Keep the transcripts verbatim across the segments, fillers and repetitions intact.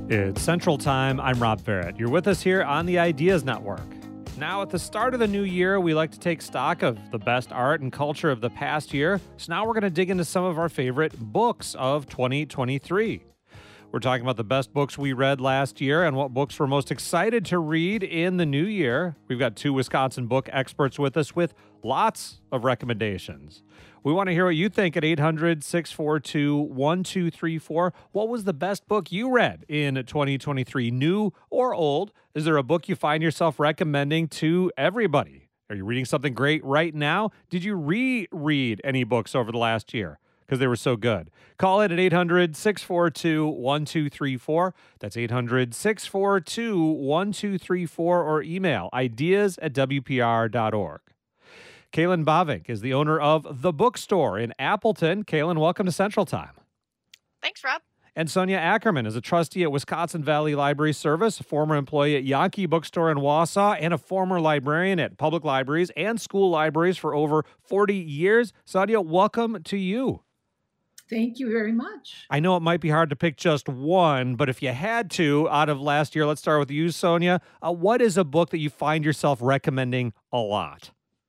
It's Central Time. I'm Rob Barrett. You're with us here on the Ideas Network. Now, at the start of the new year, we like to take stock of the best art and culture of the past year. So now we're going to dig into some of our favorite books of twenty twenty-three. We're talking about the best books we read last year and what books we're most excited to read in the new year. We've got two Wisconsin book experts with us with lots of recommendations. We want to hear what you think at eight hundred, six four two, one two three four. What was the best book you read in twenty twenty-three, new or old? Is there a book you find yourself recommending to everybody? Are you reading something great right now? Did you reread any books over the last year because they were so good? Call it at eight hundred, six four two, one two three four. That's eight hundred, six four two, one two three four, or email ideas at w p r dot org. Kaylin Bavink is the owner of The Bookstore in Appleton. Kaylin, welcome to Central Time. Thanks, Rob. And Sonia Ackerman is a trustee at Wisconsin Valley Library Service, a former employee at Yankee Bookstore in Wausau, and a former librarian at public libraries and school libraries for over forty years. Sonia, welcome to you. Thank you very much. I know it might be hard to pick just one, but if you had to, out of last year, let's start with you, Sonia. Uh, what is a book that you find yourself recommending a lot?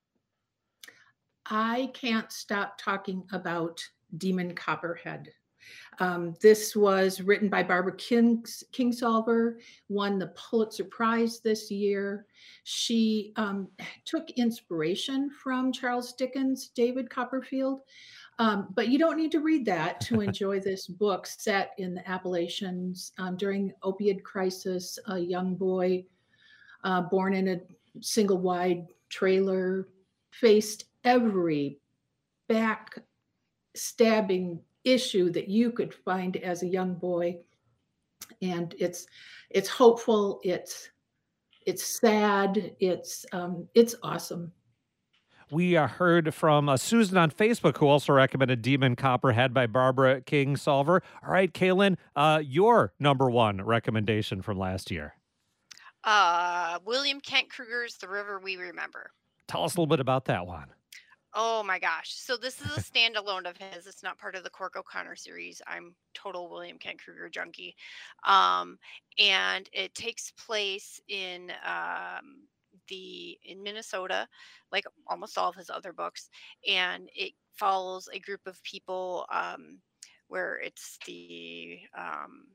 I can't stop talking about Demon Copperhead. Um, this was written by Barbara Kings, Kingsolver, won the Pulitzer Prize this year. She um, took inspiration from Charles Dickens' David Copperfield, um, but you don't need to read that to enjoy this book set in the Appalachians um, during the opioid crisis. A young boy uh, born in a single wide trailer faced every backstabbing issue that you could find as a young boy, and it's it's hopeful, it's it's sad, it's um, it's awesome. We uh, heard from uh, Susan on Facebook, who also recommended Demon Copperhead by Barbara Kingsolver. All right, Kaylin, uh, your number one recommendation from last year. Uh, William Kent Kruger's The River We Remember. Tell us a little bit about that one. Oh my gosh. So this is a standalone of his. It's not part of the Cork O'Connor series. I'm total William Kent Kruger junkie. Um, and it takes place in um, the in Minnesota, like almost all of his other books. And it follows a group of people um, where it's the um,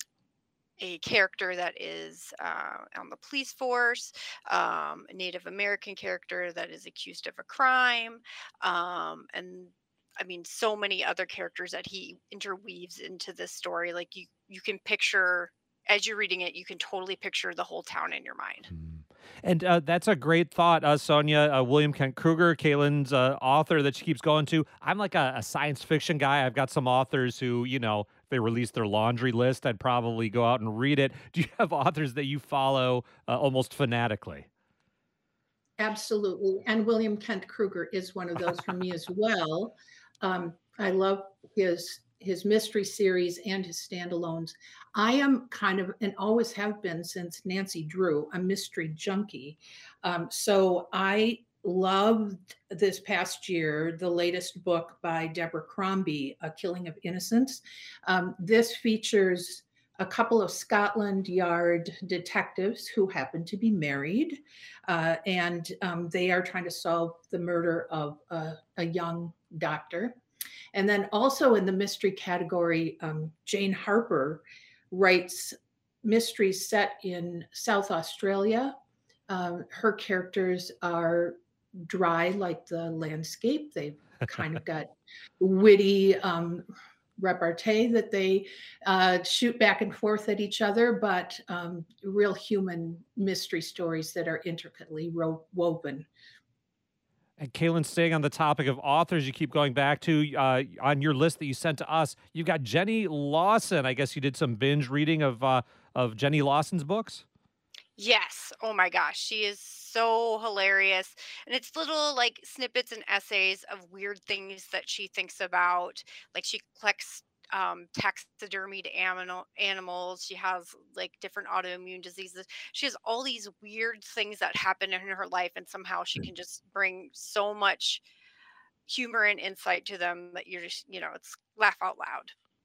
a character that is uh, on the police force, um, a Native American character that is accused of a crime, um, and I mean, so many other characters that he interweaves into this story. Like you, you can picture as you're reading it, you can totally picture the whole town in your mind. And uh, that's a great thought, uh, Sonia. Uh, William Kent Kruger, Kaylin's uh, author that she keeps going to. I'm like a, a science fiction guy. I've got some authors who, you know, if they release their laundry list, I'd probably go out and read it. Do you have authors that you follow uh, almost fanatically? Absolutely. And William Kent Kruger is one of those for me as well. Um, I love his his mystery series and his standalones. I am kind of, and always have been since Nancy Drew, a mystery junkie. Um, so I loved this past year the latest book by Deborah Crombie, A Killing of Innocents. Um, this features a couple of Scotland Yard detectives who happen to be married, uh, and um, they are trying to solve the murder of a, a young doctor. And then also in the mystery category, um, Jane Harper writes mysteries set in South Australia. Um, her characters are dry like the landscape. They've kind of got witty um, repartee that they uh, shoot back and forth at each other, but um, real human mystery stories that are intricately ro- woven. And Kaylin, staying on the topic of authors you keep going back to, uh, on your list that you sent to us, you've got Jenny Lawson. I guess you did some binge reading of uh, of Jenny Lawson's books? Yes. Oh my gosh. She is so hilarious. And it's little like snippets and essays of weird things that she thinks about. Like she collects um, taxidermied animal animals. She has like different autoimmune diseases. She has all these weird things that happen in her life, and somehow she can just bring so much humor and insight to them that you're just, you know, it's laugh out loud.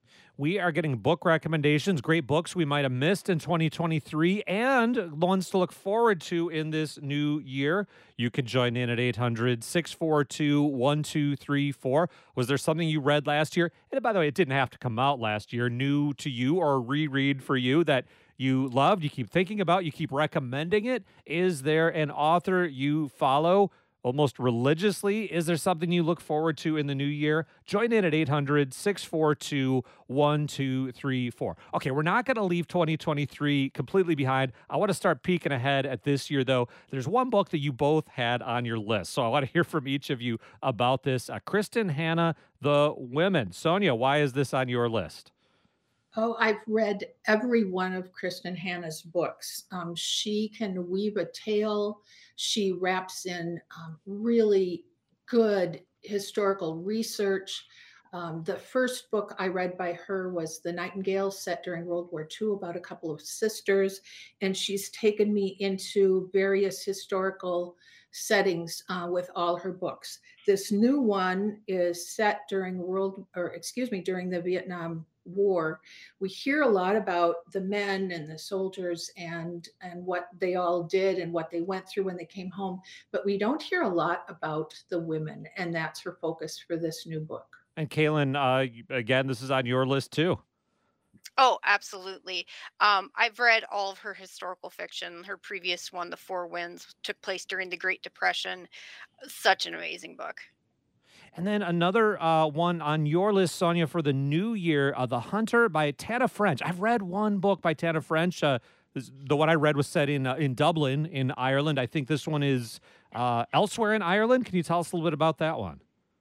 We are getting book recommendations, great books we might have missed in twenty twenty-three, and ones to look forward to in this new year. You can join in at eight hundred, six four two, one two three four. Was there something you read last year? And by the way, it didn't have to come out last year, new to you or a reread for you that you loved, you keep thinking about, you keep recommending it? Is there an author you follow almost religiously? Is there something you look forward to in the new year? Join in at eight hundred, six four two, one two three four. Okay, we're not going to leave twenty twenty-three completely behind. I want to start peeking ahead at this year, though. There's one book that you both had on your list, so I want to hear from each of you about this. Uh, Kristen Hanna, The Women. Sonia, why is this on your list? Oh, I've read every one of Kristen Hanna's books. Um, she can weave a tale. She wraps in um, really good historical research. Um, the first book I read by her was The Nightingale, set during World War Two, about a couple of sisters. And she's taken me into various historical settings uh, with all her books. This new one is set during World, or excuse me, during the Vietnam War. We hear a lot about the men and the soldiers and and what they all did and what they went through when they came home, but we don't hear a lot about the women, and that's her focus for this new book. And Kaylin, uh, again, this is on your list too. Oh, absolutely. Um, I've read all of her historical fiction. Her previous one, The Four Winds, took place during the Great Depression. Such an amazing book. And then another uh, one on your list, Sonia, for the new year, uh, The Hunter by Tana French. I've read one book by Tana French. Uh, this, the one I read was set in uh, in Dublin, in Ireland. I think this one is uh, elsewhere in Ireland. Can you tell us a little bit about that one?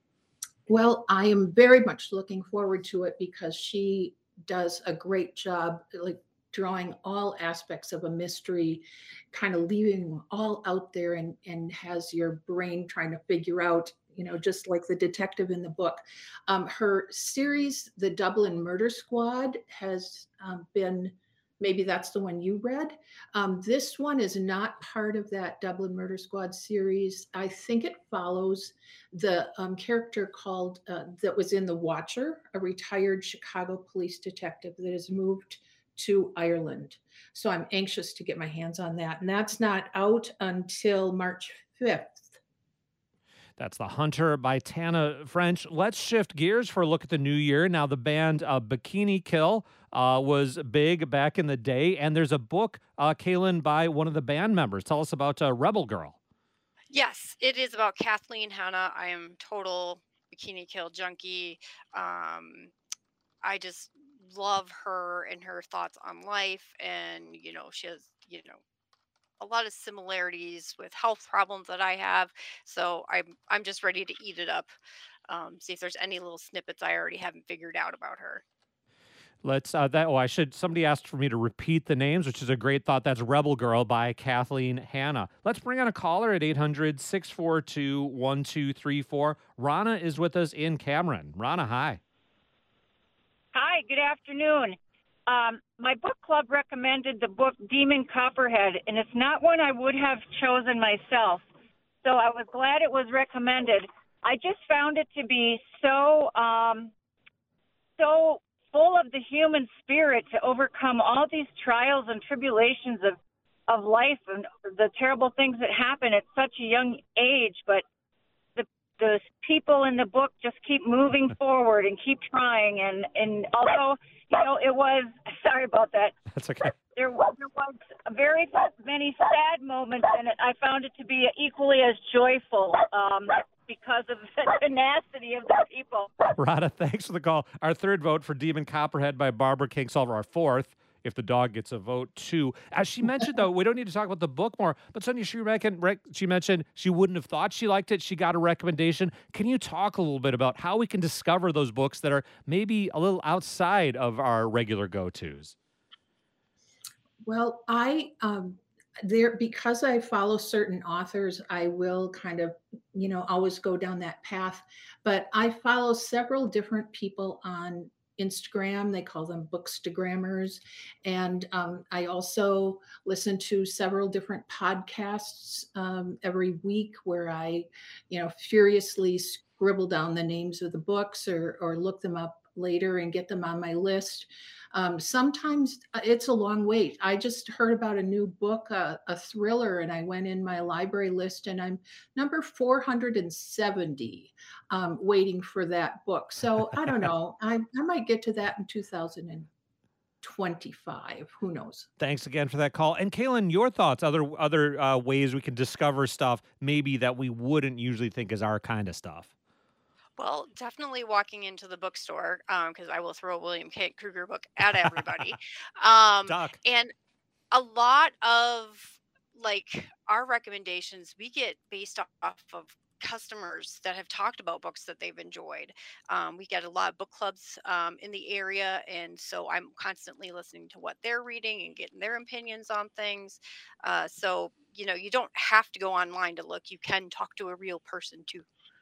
Well, I am very much looking forward to it because she does a great job, like drawing all aspects of a mystery, kind of leaving them all out there, and, and has your brain trying to figure out, you know, just like the detective in the book. Um, her series, The Dublin Murder Squad, has um, been, maybe that's the one you read. Um, this one is not part of that Dublin Murder Squad series. I think it follows the um, character called, uh, that was in The Watcher, a retired Chicago police detective that has moved to Ireland. So I'm anxious to get my hands on that. And that's not out until March fifth. That's The Hunter by Tana French. Let's shift gears for a look at the new year. Now, the band uh, Bikini Kill uh, was big back in the day, and there's a book, uh, Kaylin, by one of the band members. Tell us about uh, Rebel Girl. Yes, it is about Kathleen Hanna. I am total Bikini Kill junkie. Um, I just love her and her thoughts on life, and you know, she has, you know, a lot of similarities with health problems that I have. So I'm I'm just ready to eat it up. Um, see if there's any little snippets I already haven't figured out about her. Let's uh, that. Oh, I should. Somebody asked for me to repeat the names, which is a great thought. That's Rebel Girl by Kathleen Hanna. Let's bring on a caller at eight hundred, six four two, one two three four. Rana is with us in Cameron. Rana, hi. Hi, good afternoon. Um, my book club recommended the book Demon Copperhead, and it's not one I would have chosen myself. So I was glad it was recommended. I just found it to be so, um, so full of the human spirit to overcome all these trials and tribulations of, of life and the terrible things that happen at such a young age. But the the people in the book just keep moving forward and keep trying. And, and although, you know, it was, sorry about that. That's okay. There was, there was very many sad moments in it. I found it to be equally as joyful um, because of the tenacity of the people. Rana, thanks for the call. Our third vote for Demon Copperhead by Barbara Kingsolver. Our fourth, if the dog gets a vote, too. As she mentioned, though, we don't need to talk about the book more, but Sonia, she, reckon, rec- she mentioned she wouldn't have thought she liked it. She got a recommendation. Can you talk a little bit about how we can discover those books that are maybe a little outside of our regular go-tos? Well, I um, there because I follow certain authors, I will kind of, you know, always go down that path. But I follow several different people on Instagram. They call them bookstagrammers, and um, I also listen to several different podcasts um, every week where I, you know, furiously scribble down the names of the books or or look them up later and get them on my list. Um, sometimes uh, it's a long wait. I just heard about a new book, uh, a thriller, and I went in my library list and I'm number four hundred seventy um, waiting for that book. So I don't know. I, I might get to that in two thousand twenty-five. Who knows? Thanks again for that call. And Kaylin, your thoughts, other other uh, ways we can discover stuff maybe that we wouldn't usually think is our kind of stuff. Well, definitely walking into the bookstore, because I will throw a William Kent Kruger book at everybody. um, Doc. and a lot of like our recommendations we get based off of customers that have talked about books that they've enjoyed. Um, we get a lot of book clubs um, in the area, and so I'm constantly listening to what they're reading and getting their opinions on things. Uh, so you know, you don't have to go online to look. You can talk to a real person too.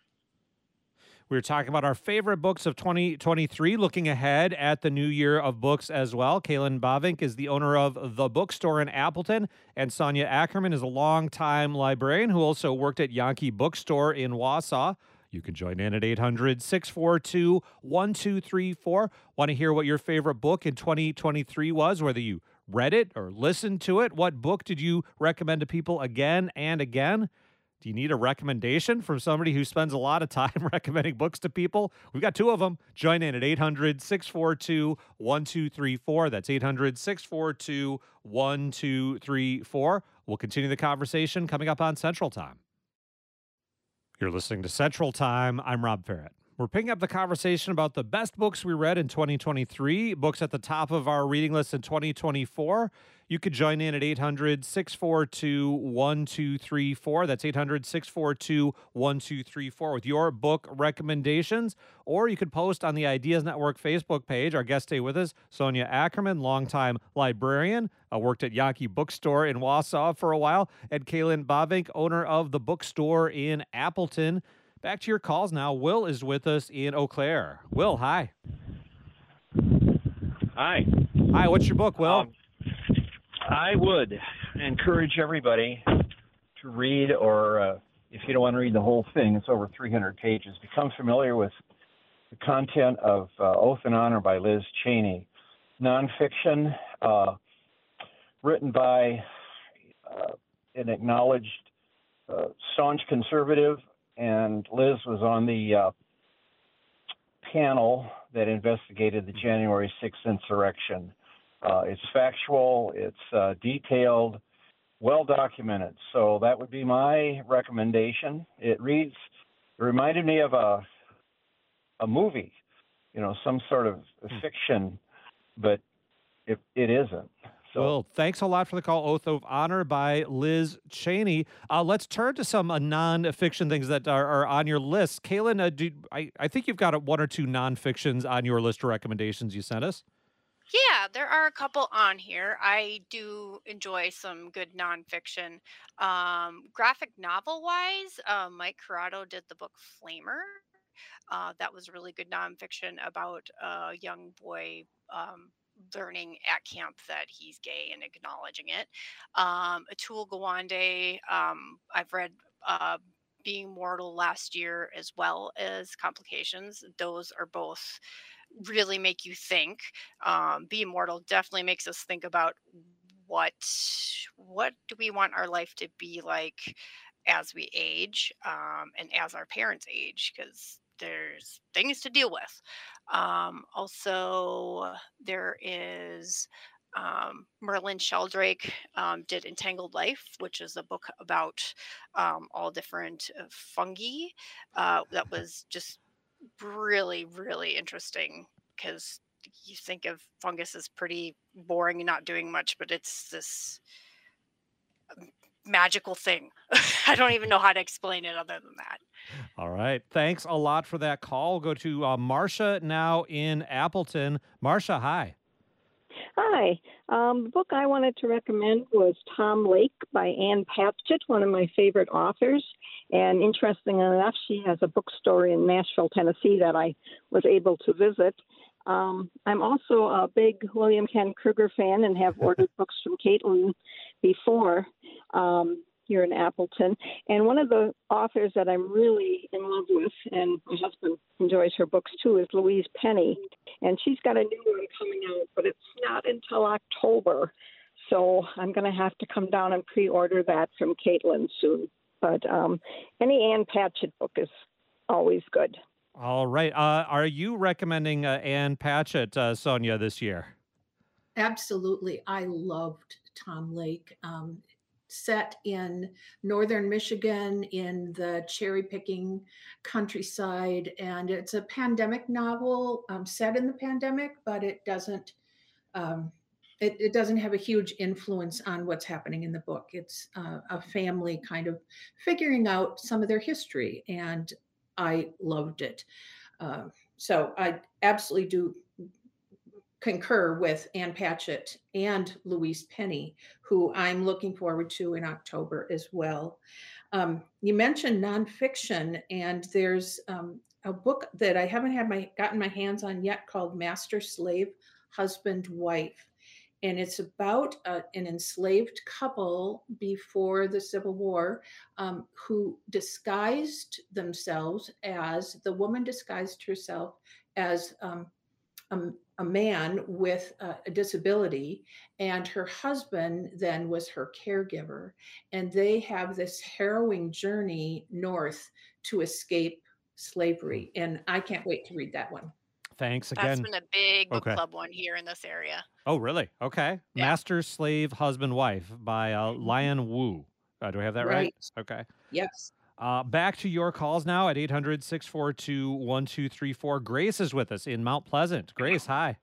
We were talking about our favorite books of twenty twenty-three, looking ahead at the new year of books as well. Kaylin Bavinck is the owner of The Bookstore in Appleton, and Sonia Ackerman is a longtime librarian who also worked at Yankee Bookstore in Wausau. You can join in at eight hundred, six four two, one two three four. Want to hear what your favorite book in twenty twenty-three was, whether you read it or listened to it? What book did you recommend to people again and again? Do you need a recommendation from somebody who spends a lot of time recommending books to people? We've got two of them. Join in at eight hundred, six four two, one two three four. That's eight hundred, six four two, one two three four. We'll continue the conversation coming up on Central Time. You're listening to Central Time. I'm Rob Ferret. We're picking up the conversation about the best books we read in twenty twenty-three, books at the top of our reading list in twenty twenty-four. You could join in at eight hundred, six four two, one two three four. That's eight hundred, six four two, one two three four with your book recommendations. Or you could post on the Ideas Network Facebook page. Our guest today with us, Sonia Ackerman, longtime librarian, uh, worked at Yankee Bookstore in Wausau for a while, and Kaylin Bavinck, owner of The Bookstore in Appleton. Back to your calls now. Will is with us in Eau Claire. Will, hi. Hi. Hi, what's your book, Will? Um, I would encourage everybody to read, or uh, if you don't want to read the whole thing, it's over three hundred pages. Become familiar with the content of uh, Oath and Honor by Liz Cheney. Nonfiction, uh, written by uh, an acknowledged uh, staunch conservative, and Liz was on the uh, panel that investigated the January sixth insurrection. Uh, it's factual, it's uh, detailed, well documented. So that would be my recommendation. It reads, it reminded me of a a movie, you know, some sort of fiction, but it, it isn't. So, Well, thanks a lot for the call. Oath of Honor by Liz Cheney. Uh, let's turn to some uh, non-fiction things that are, are on your list. Kaylin, uh, do, I, I think you've got one or two non-fictions on your list of recommendations you sent us. Yeah, there are a couple on here. I do enjoy some good nonfiction. Um, graphic novel wise, uh, Mike Corrado did the book Flamer. Uh, that was really good nonfiction about a young boy um, learning at camp that he's gay and acknowledging it. Um, Atul Gawande, um, I've read uh, Being Mortal last year, as well as Complications. Those are both really make you think. Um, Be Immortal definitely makes us think about what what do we want our life to be like as we age, um, and as our parents age, because there's things to deal with. Um, also, there is um, Merlin Sheldrake um, did Entangled Life, which is a book about um, all different uh, fungi. Uh, that was just really, really interesting, because you think of fungus as pretty boring and not doing much, but it's this magical thing. I don't even know how to explain it other than that. All right. Thanks a lot for that call. We'll go to uh, Marcia now in Appleton. Marcia, hi. Hi. Um, the book I wanted to recommend was Tom Lake by Ann Patchett, one of my favorite authors. And interesting enough, she has a bookstore in Nashville, Tennessee that I was able to visit. Um, I'm also a big William Kent Kruger fan and have ordered books from Caitlin before. Um, here in Appleton. And one of the authors that I'm really in love with, and my husband enjoys her books too, is Louise Penny. And she's got a new one coming out, but it's not until October. So I'm going to have to come down and pre-order that from Caitlin soon. But um, any Ann Patchett book is always good. All right. Uh, are you recommending uh, Ann Patchett, uh, Sonia, this year? Absolutely. I loved Tom Lake. Um, set in northern Michigan in the cherry picking countryside. And it's a pandemic novel um, set in the pandemic, but it doesn't um, it, it doesn't have a huge influence on what's happening in the book. It's uh, a family kind of figuring out some of their history, and I loved it. Uh, so I absolutely do concur with Ann Patchett and Louise Penny, who I'm looking forward to in October as well. Um, you mentioned nonfiction, and there's um, a book that I haven't had my gotten my hands on yet called Master Slave Husband Wife. And it's about uh, an enslaved couple before the Civil War um, who disguised themselves as, the woman disguised herself as um, a, a man with a, a disability, and her husband then was her caregiver. And they have this harrowing journey north to escape slavery. And I can't wait to read that one. Thanks That's again. been a big book Okay. club one here in this area. Oh, really? Okay. Yeah. Master, Slave, Husband, Wife by uh, Lian Wu. Uh, do I have that right? Right. Okay. Yes. Uh, back to your calls now at eight hundred, six four two, one two three four. Grace is with us in Mount Pleasant. Grace, hi.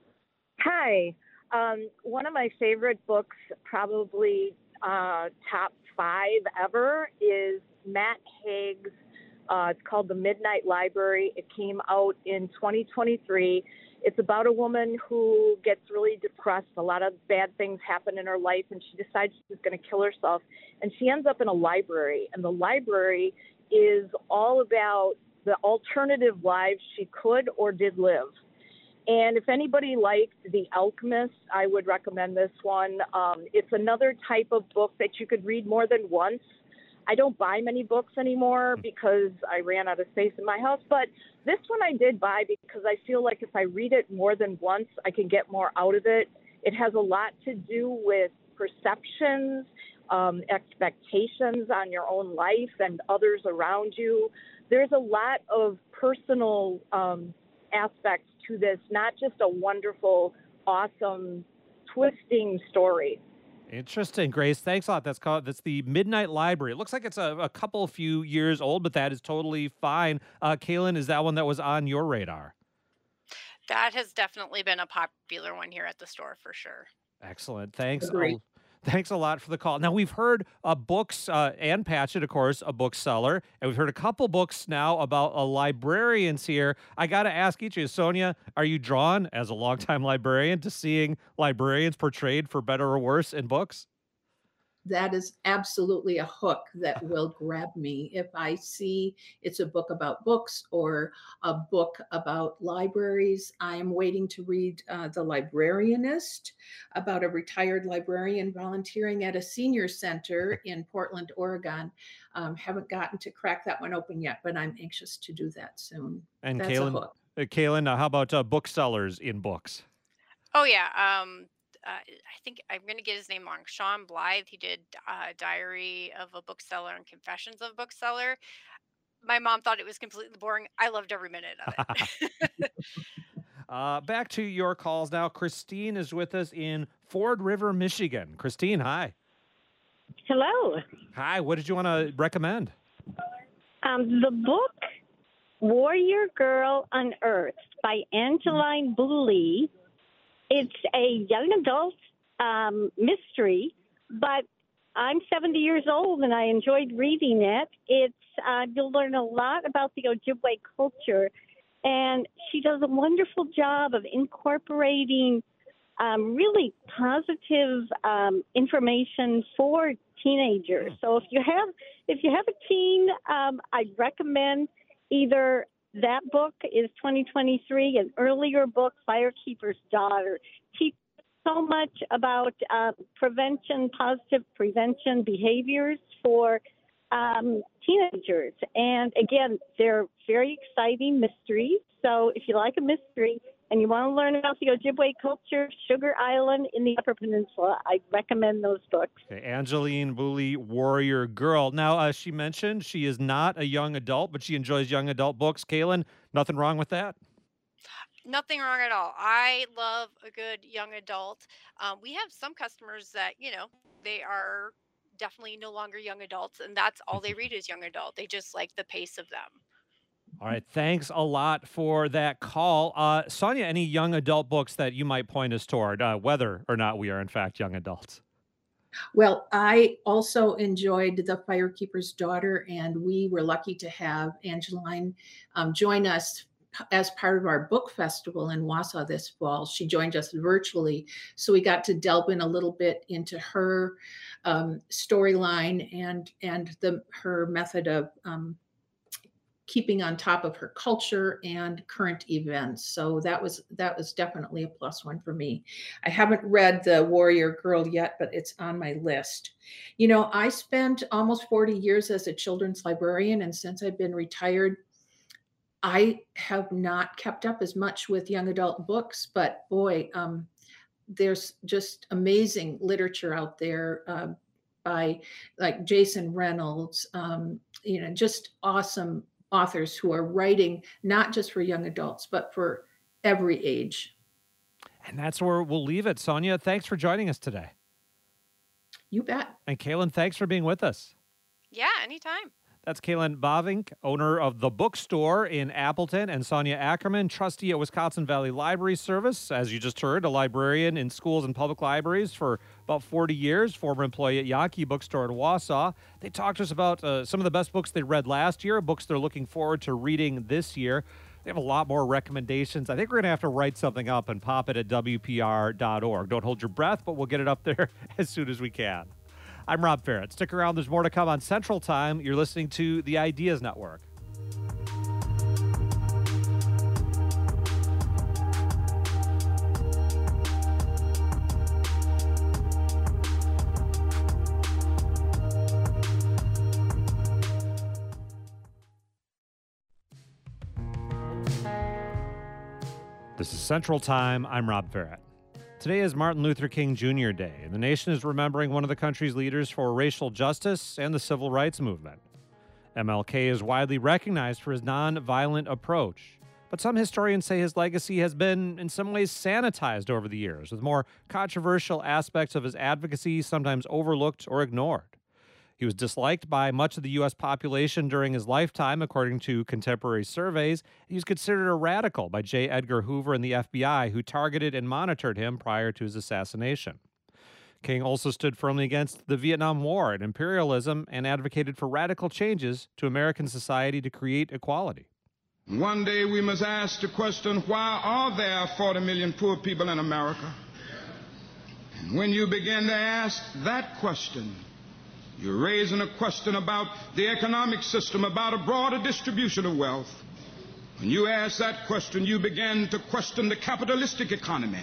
Hi. Um, one of my favorite books, probably uh, top five ever, is Matt Haig's. Uh, it's called The Midnight Library. It came out in twenty twenty-three. It's about a woman who gets really depressed. A lot of bad things happen in her life, and she decides she's going to kill herself. And she ends up in a library, and the library is all about the alternative lives she could or did live. And if anybody liked The Alchemist, I would recommend this one. Um, it's another type of book that you could read more than once. I don't buy many books anymore because I ran out of space in my house, but this one I did buy because I feel like if I read it more than once, I can get more out of it. It has a lot to do with perceptions, um, expectations on your own life and others around you. There's a lot of personal um, aspects to this, not just a wonderful, awesome, twisting story. Interesting, Grace. Thanks a lot. That's called that's the Midnight Library. It looks like it's a, a couple few years old, but that is totally fine. Uh, Kaylin, is that one that was on your radar? That has definitely been a popular one here at the store for sure. Excellent. Thanks. Agreed. a- Thanks a lot for the call. Now, we've heard uh, books, uh, Ann Patchett, of course, a bookseller, and we've heard a couple books now about uh, librarians here. I got to ask each of you, Sonia, are you drawn, as a longtime librarian, to seeing librarians portrayed for better or worse in books? That is absolutely a hook that will grab me. If I see it's a book about books or a book about libraries, I'm waiting to read uh, The Librarianist, about a retired librarian volunteering at a senior center in Portland, Oregon. Um, haven't gotten to crack that one open yet, but I'm anxious to do that soon. And That's a Kaylin, hook. uh, Kaylin, uh, how about uh, booksellers in books? Oh yeah. Um, uh, I think I'm going to get his name wrong. Sean Blythe. He did uh, Diary of a Bookseller and Confessions of a Bookseller. My mom thought it was completely boring. I loved every minute of it. uh, back to your calls now. Christine is with us in Ford River, Michigan. Christine, hi. Hello. Hi. What did you want to recommend? Um, the book Warrior Girl Unearthed by Angeline Booley. It's a young adult um, mystery, but I'm seventy years old and I enjoyed reading it. It's uh, you'll learn a lot about the Ojibwe culture, and she does a wonderful job of incorporating um, really positive um, information for teenagers. So if you have if you have a teen, um, I'd recommend either that book is twenty twenty-three, an earlier book, Firekeeper's Daughter, teaches so much about uh, prevention, positive prevention behaviors for um, teenagers. And again, they're very exciting mysteries. So if you like a mystery and you want to learn about the Ojibwe culture, Sugar Island in the Upper Peninsula, I recommend those books. Okay, Angeline Booley, Warrior Girl. Now, uh, she mentioned she is not a young adult, but she enjoys young adult books. Kaylin, nothing wrong with that? Nothing wrong at all. I love a good young adult. Um, we have some customers that, you know, they are definitely no longer young adults, and that's all they read is young adult. They just like the pace of them. All right, thanks a lot for that call. Uh, Sonia, any young adult books that you might point us toward, uh, whether or not we are in fact young adults? Well, I also enjoyed The Firekeeper's Daughter, and we were lucky to have Angeline um, join us as part of our book festival in Wausau this fall. She joined us virtually, so we got to delve in a little bit into her um, storyline and and the her method of um, keeping on top of her culture and current events. So that was that was definitely a plus one for me. I haven't read The Warrior Girl yet, but it's on my list. You know, I spent almost forty years as a children's librarian, and since I've been retired, I have not kept up as much with young adult books, but boy, um, there's just amazing literature out there uh, by like Jason Reynolds, um, you know, just awesome authors who are writing not just for young adults, but for every age. And that's where we'll leave it. Sonia, thanks for joining us today. You bet. And Kaylin, thanks for being with us. Yeah, anytime. That's Kaylin Bavink, owner of The Bookstore in Appleton, and Sonia Ackerman, trustee at Wisconsin Valley Library Service. As you just heard, a librarian in schools and public libraries for about forty years, former employee at Yankee Bookstore in Wausau. They talked to us about uh, some of the best books they read last year, books they're looking forward to reading this year. They have a lot more recommendations. I think we're going to have to write something up and pop it at W P R dot org. Don't hold your breath, but we'll get it up there as soon as we can. I'm Rob Ferret. Stick around. There's more to come on Central Time. You're listening to the Ideas Network. This is Central Time. I'm Rob Ferret. Today is Martin Luther King Junior Day, and the nation is remembering one of the country's leaders for racial justice and the civil rights movement. M L K is widely recognized for his nonviolent approach, but some historians say his legacy has been, in some ways, sanitized over the years, with more controversial aspects of his advocacy sometimes overlooked or ignored. He was disliked by much of the U S population during his lifetime, according to contemporary surveys. He was considered a radical by J. Edgar Hoover and the F B I, who targeted and monitored him prior to his assassination. King also stood firmly against the Vietnam War and imperialism and advocated for radical changes to American society to create equality. One day we must ask the question, why are there forty million poor people in America? And when you begin to ask that question, you're raising a question about the economic system, about a broader distribution of wealth. When you ask that question, you begin to question the capitalistic economy.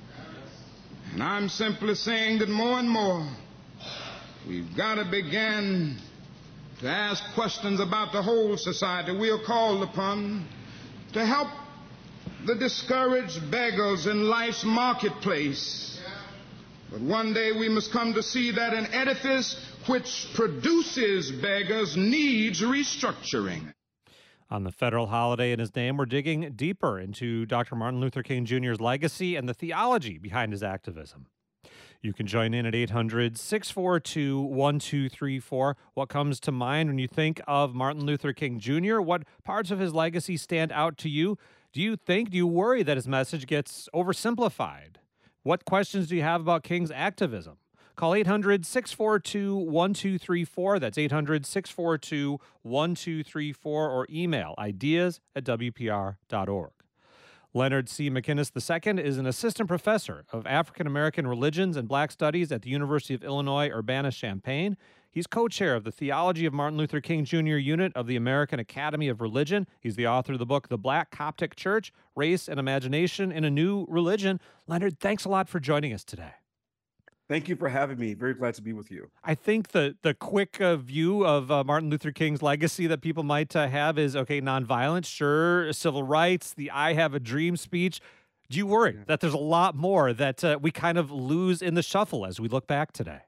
And I'm simply saying that more and more, we've got to begin to ask questions about the whole society. We are called upon to help the discouraged beggars in life's marketplace. But one day we must come to see that an edifice which produces beggars needs restructuring. On the federal holiday in his name, we're digging deeper into Doctor Martin Luther King Junior's legacy and the theology behind his activism. You can join in at eight hundred, six four two, one two three four. What comes to mind when you think of Martin Luther King Junior? What parts of his legacy stand out to you? Do you think, do you worry that his message gets oversimplified? What questions do you have about King's activism? Call eight hundred, six four two, one two three four. That's eight hundred, six four two, one two three four, or email ideas at W P R dot org. Leonard C. McInnes the Second is an assistant professor of African American religions and Black studies at the University of Illinois Urbana-Champaign. He's co-chair of the Theology of Martin Luther King Junior Unit of the American Academy of Religion. He's the author of the book, The Black Coptic Church, Race and Imagination in a New Religion. Leonard, thanks a lot for joining us today. Thank you for having me. Very glad to be with you. I think the the quick uh, view of uh, Martin Luther King's legacy that people might uh, have is, okay, nonviolence, sure, civil rights, the I Have a Dream speech. Do you worry yeah. that there's a lot more that uh, we kind of lose in the shuffle as we look back today?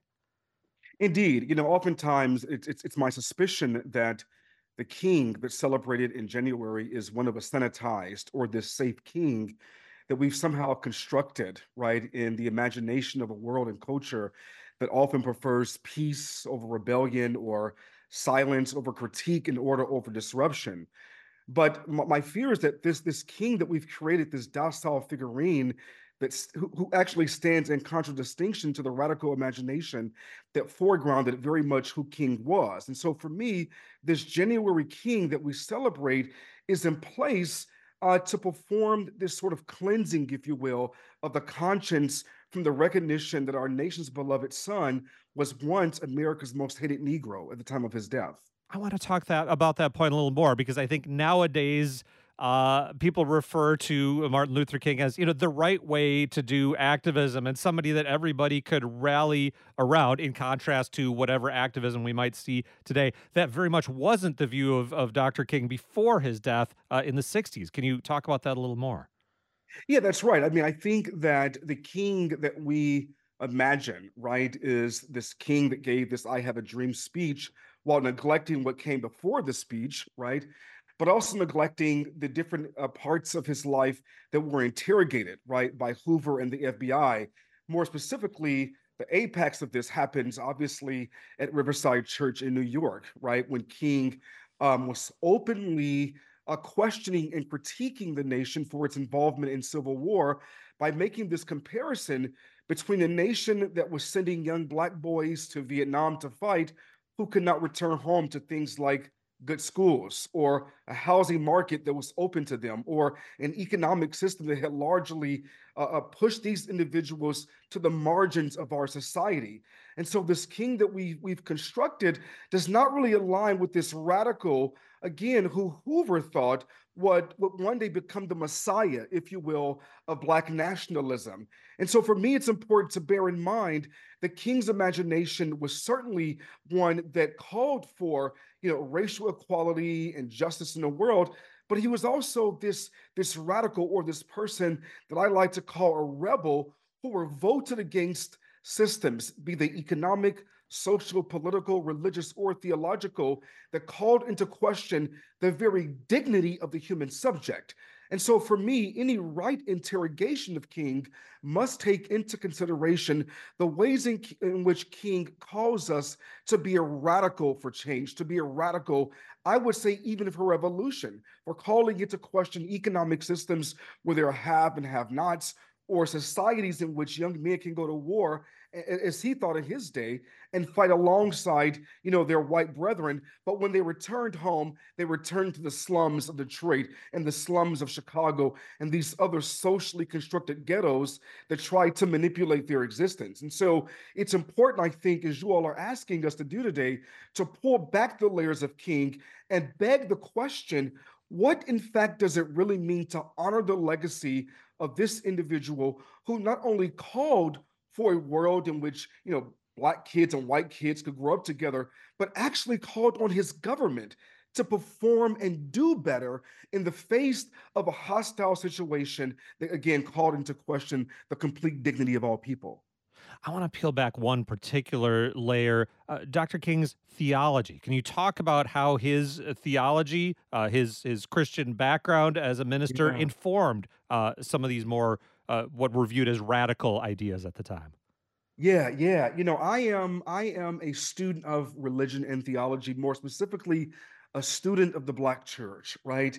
Indeed. You know, oftentimes it's, it's, it's my suspicion that the king that's celebrated in January is one of a sanitized or this safe king that we've somehow constructed, right, in the imagination of a world and culture that often prefers peace over rebellion or silence over critique and order over disruption. But my fear is that this, this king that we've created, this docile figurine that's, who, who actually stands in contradistinction to the radical imagination that foregrounded very much who King was. And so for me, this January king that we celebrate is in place Uh, to perform this sort of cleansing, if you will, of the conscience from the recognition that our nation's beloved son was once America's most hated Negro at the time of his death. I want to talk that about that point a little more, because I think nowadays uh, people refer to Martin Luther King as, you know, the right way to do activism and somebody that everybody could rally around, in contrast to whatever activism we might see today. That very much wasn't the view of, of Doctor King before his death uh, in the sixties. Can you talk about that a little more? Yeah, that's right. I mean, I think that the king that we imagine, right, is this king that gave this I Have a Dream speech while neglecting what came before the speech, right? But also neglecting the different uh, parts of his life that were interrogated, right, by Hoover and the F B I. More specifically, the apex of this happens obviously at Riverside Church in New York, right, when King um, was openly uh, questioning and critiquing the nation for its involvement in civil war by making this comparison between a nation that was sending young Black boys to Vietnam to fight who could not return home to things like good schools, or a housing market that was open to them, or an economic system that had largely uh, pushed these individuals to the margins of our society. And so this king that we, we've constructed does not really align with this radical, again, who Hoover thought would, would one day become the messiah, if you will, of Black nationalism. And so for me, it's important to bear in mind that King's imagination was certainly one that called for, you know, racial equality and justice in the world, but he was also this, this radical, or this person that I like to call a rebel, who were voted against systems, be they economic, social, political, religious, or theological, that called into question the very dignity of the human subject. And so for me, any right interrogation of King must take into consideration the ways in, in which King calls us to be a radical for change, to be a radical, I would say, even for revolution, for calling into question economic systems where there are have and have-nots, or societies in which young men can go to war, as he thought in his day, and fight alongside, you know, their white brethren. But when they returned home, they returned to the slums of Detroit and the slums of Chicago and these other socially constructed ghettos that tried to manipulate their existence. And so it's important, I think, as you all are asking us to do today, to pull back the layers of King and beg the question, what in fact does it really mean to honor the legacy of this individual who not only called for a world in which, you know, Black kids and white kids could grow up together, but actually called on his government to perform and do better in the face of a hostile situation that, again, called into question the complete dignity of all people. I want to peel back one particular layer, uh, Doctor King's theology. Can you talk about how his theology, uh, his his Christian background as a minister, yeah. informed uh, some of these more uh, what were viewed as radical ideas at the time? Yeah, yeah. You know, I am I am a student of religion and theology, more specifically, a student of the Black church, right?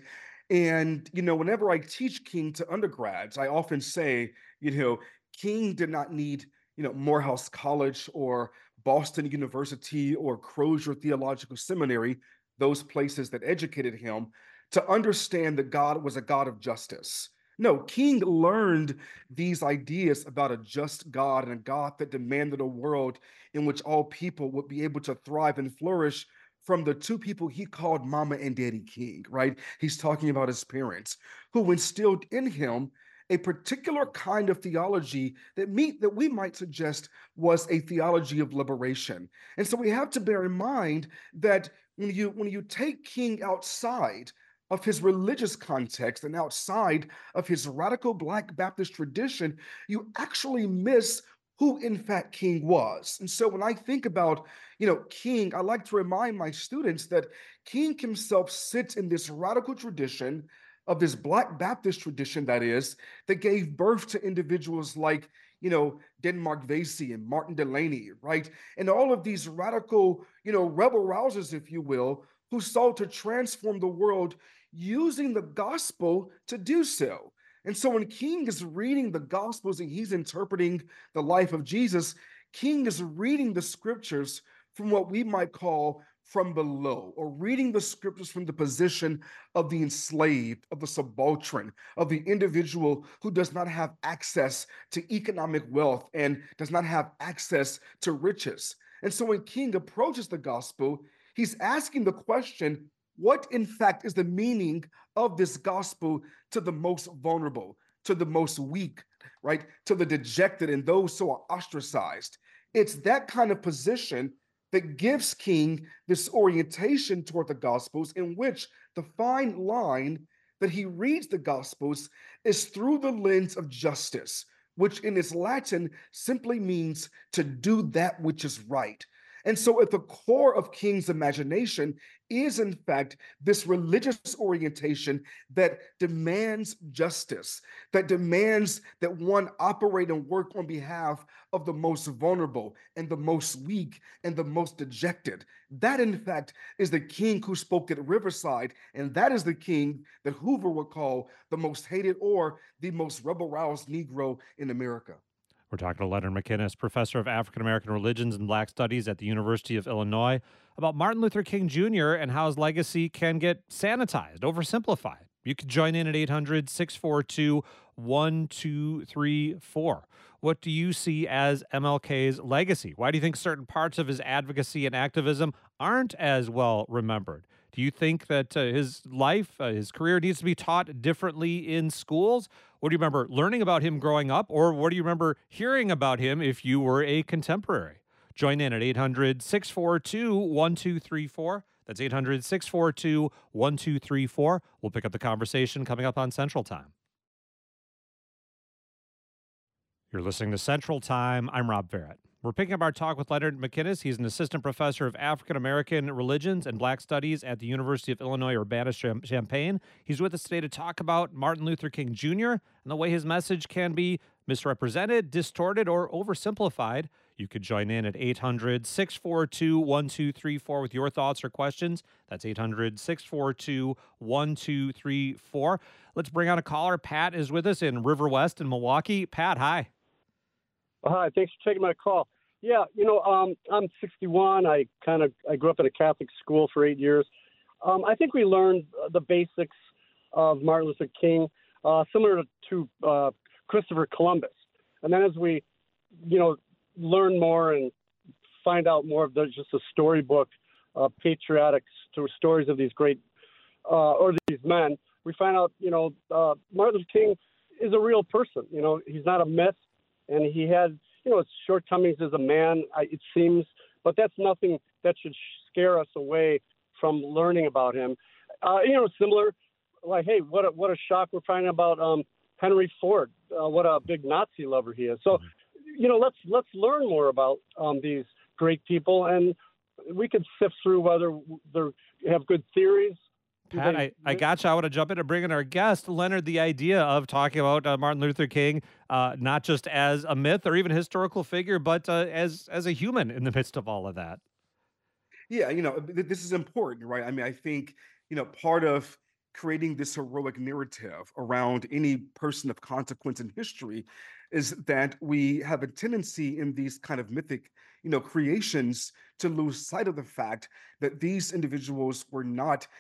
And you know, whenever I teach King to undergrads, I often say, you know, King did not need, you know, Morehouse College or Boston University or Crozer Theological Seminary, those places that educated him, to understand that God was a God of justice, No, King learned these ideas about a just God and a God that demanded a world in which all people would be able to thrive and flourish from the two people he called Mama and Daddy King, right? He's talking about his parents, who instilled in him a particular kind of theology that meet that we might suggest was a theology of liberation. And so we have to bear in mind that when you when you take King outside of his religious context and outside of his radical Black Baptist tradition, you actually miss who in fact King was. And so when I think about, you know, King, I like to remind my students that King himself sits in this radical tradition of this Black Baptist tradition, that is, that gave birth to individuals like, you know, Denmark Vesey and Martin Delany, right? And all of these radical, you know, rebel rousers, if you will, who sought to transform the world using the gospel to do so. And so when King is reading the gospels and he's interpreting the life of Jesus, King is reading the scriptures from what we might call from below, or reading the scriptures from the position of the enslaved, of the subaltern, of the individual who does not have access to economic wealth and does not have access to riches. And so when King approaches the gospel, he's asking the question, what in fact is the meaning of this gospel to the most vulnerable, to the most weak, right? To the dejected and those who are ostracized. It's that kind of position that gives King this orientation toward the Gospels, in which the fine line that he reads the Gospels is through the lens of justice, which in its Latin simply means to do that which is right. And so at the core of King's imagination is, in fact, this religious orientation that demands justice, that demands that one operate and work on behalf of the most vulnerable and the most weak and the most dejected. That, in fact, is the King who spoke at Riverside, and that is the King that Hoover would call the most hated or the most rebel-roused Negro in America. We're talking to Leonard McInnes, professor of African American religions and Black studies at the University of Illinois, about Martin Luther King Junior and how his legacy can get sanitized, oversimplified. You can join in at eight hundred, six four two, one two three four. What do you see as M L K's legacy? Why do you think certain parts of his advocacy and activism aren't as well remembered? Do you think that uh, his life, uh, his career needs to be taught differently in schools? What do you remember learning about him growing up, or what do you remember hearing about him if you were a contemporary? Join in at eight hundred, six four two, one two three four. That's eight hundred, six four two, one two three four. We'll pick up the conversation coming up on Central Time. You're listening to Central Time. I'm Rob Barrett. We're picking up our talk with Leonard McInnes. He's an assistant professor of African American religions and Black studies at the University of Illinois Urbana-Champaign. He's with us today to talk about Martin Luther King Junior and the way his message can be misrepresented, distorted, or oversimplified. You could join in at eight hundred, six four two, one two three four with your thoughts or questions. That's eight hundred, six four two, one two three four. Let's bring on a caller. Pat is with us in River West in Milwaukee. Pat, hi. Hi, thanks for taking my call. Yeah, you know, um, I'm sixty-one. I kind of I grew up in a Catholic school for eight years. Um, I think we learned the basics of Martin Luther King, uh, similar to uh, Christopher Columbus. And then as we, you know, learn more and find out more of the, just a storybook, uh, patriotic st- stories of these great uh, or these men, we find out, you know, uh, Martin Luther King is a real person. You know, he's not a myth. And he had, you know, his shortcomings as a man, I, it seems, but that's nothing that should scare us away from learning about him. Uh, you know, similar, like, hey, what a, what a shock we're finding about um, Henry Ford. Uh, what a big Nazi lover he is. So, you know, let's let's learn more about um, these great people, and we can sift through whether they have good theories. Pat, I, I got you. I want to jump in and bring in our guest, Leonard. The idea of talking about uh, Martin Luther King, uh, not just as a myth or even a historical figure, but uh, as as a human in the midst of all of that. Yeah, you know, th- this is important, right? I mean, I think, you know, part of creating this heroic narrative around any person of consequence in history is that we have a tendency in these kind of mythic, you know, creations to lose sight of the fact that these individuals were not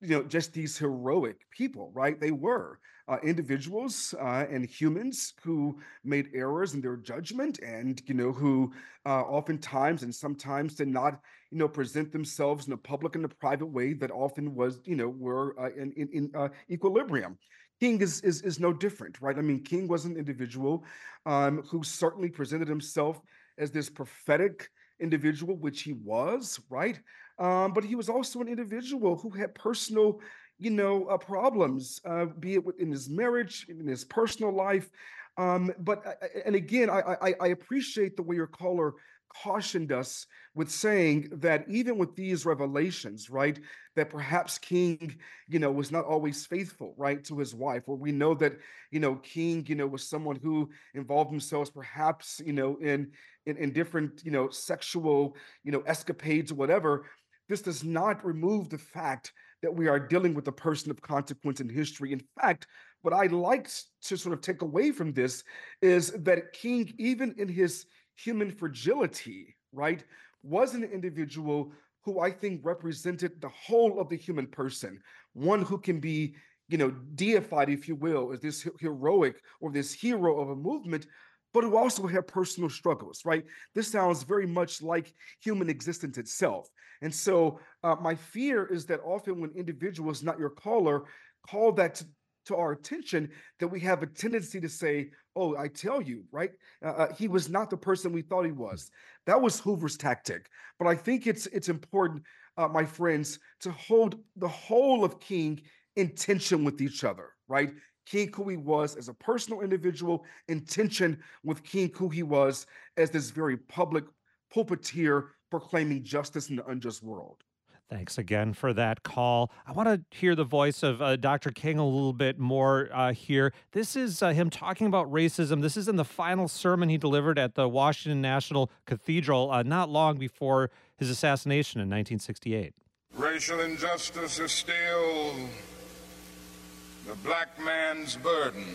you know, just these heroic people, right? They were uh, individuals uh, and humans who made errors in their judgment, and you know, who uh, oftentimes and sometimes did not, you know, present themselves in a public and a private way that often was, you know, were uh, in in, in uh, equilibrium. King is, is is no different, right? I mean, King was an individual um, who certainly presented himself as this prophetic individual, which he was, right? Um, but he was also an individual who had personal, you know, uh, problems, uh, be it in his marriage, in his personal life. Um, but uh, and again, I, I I appreciate the way your caller cautioned us with saying that even with these revelations, right, that perhaps King, you know, was not always faithful, right, to his wife, or we know that, you know, King, you know, was someone who involved himself perhaps, you know, in in, in different, you know, sexual, you know, escapades or whatever. This does not remove the fact that we are dealing with a person of consequence in history. In fact, what I like to sort of take away from this is that King, even in his human fragility, right, was an individual who I think represented the whole of the human person, one who can be, you know, deified, if you will, as this heroic or this hero of a movement, but who also had personal struggles, right? This sounds very much like human existence itself. And so uh, my fear is that often when individuals, not your caller, call that to, to our attention, that we have a tendency to say, oh, I tell you, right? Uh, uh, he was not the person we thought he was. That was Hoover's tactic. But I think it's it's important, uh, my friends, to hold the whole of King in tension with each other, right? King who he was as a personal individual, in tension with King who he was as this very public pulpiteer proclaiming justice in the unjust world. Thanks again for that call. I want to hear the voice of uh, Doctor King a little bit more uh, here. This is uh, him talking about racism. This is in the final sermon he delivered at the Washington National Cathedral uh, not long before his assassination in nineteen sixty-eight. Racial injustice is still the black man's burden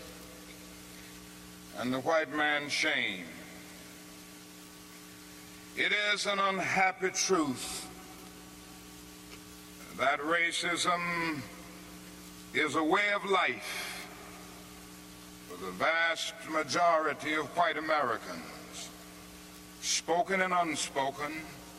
and the white man's shame. It is an unhappy truth that racism is a way of life for the vast majority of white Americans, spoken and unspoken,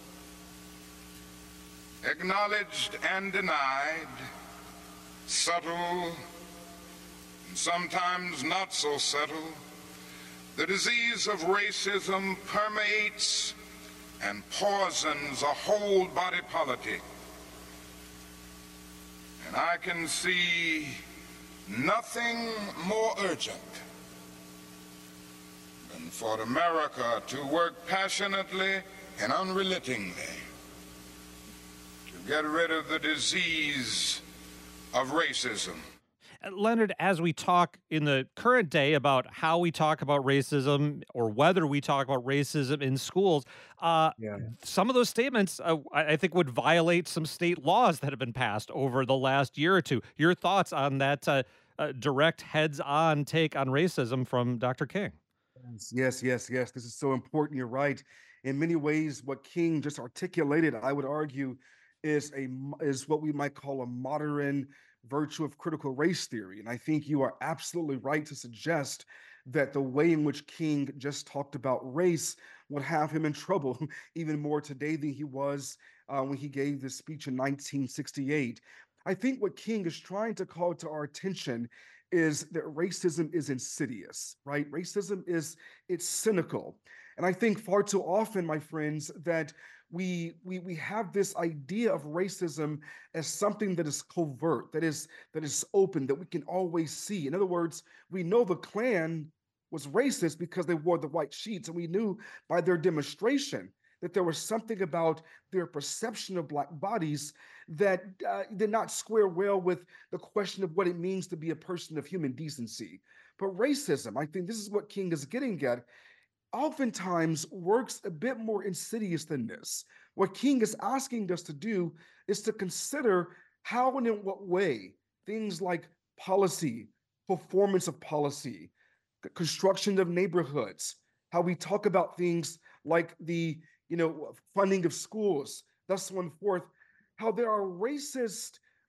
acknowledged and denied, subtle and sometimes not so subtle. The disease of racism permeates and poisons a whole body politic. And I can see nothing more urgent than for America to work passionately and unrelentingly to get rid of the disease of racism. Leonard, as we talk in the current day about how we talk about racism or whether we talk about racism in schools, uh, yeah. some of those statements uh, I think would violate some state laws that have been passed over the last year or two. Your thoughts on that uh, uh, direct heads-on take on racism from Doctor King? Yes, yes, yes. This is so important. You're right. In many ways, what King just articulated, I would argue, is a is what we might call a modern virtue of critical race theory. And I think you are absolutely right to suggest that the way in which King just talked about race would have him in trouble even more today than he was uh, when he gave this speech in nineteen sixty-eight. I think what King is trying to call to our attention is that racism is insidious, right? Racism is, it's cynical. And I think far too often, my friends, that we we we have this idea of racism as something that is covert, that is that is open, that we can always see. In other words, we know the Klan was racist because they wore the white sheets, and we knew by their demonstration that there was something about their perception of Black bodies that uh, did not square well with the question of what it means to be a person of human decency. But racism, I think this is what King is getting at, oftentimes works a bit more insidious than this. What King is asking us to do is to consider how and in what way things like policy, performance of policy, construction of neighborhoods, how we talk about things like the, you know, funding of schools, thus so on forth, how there are racist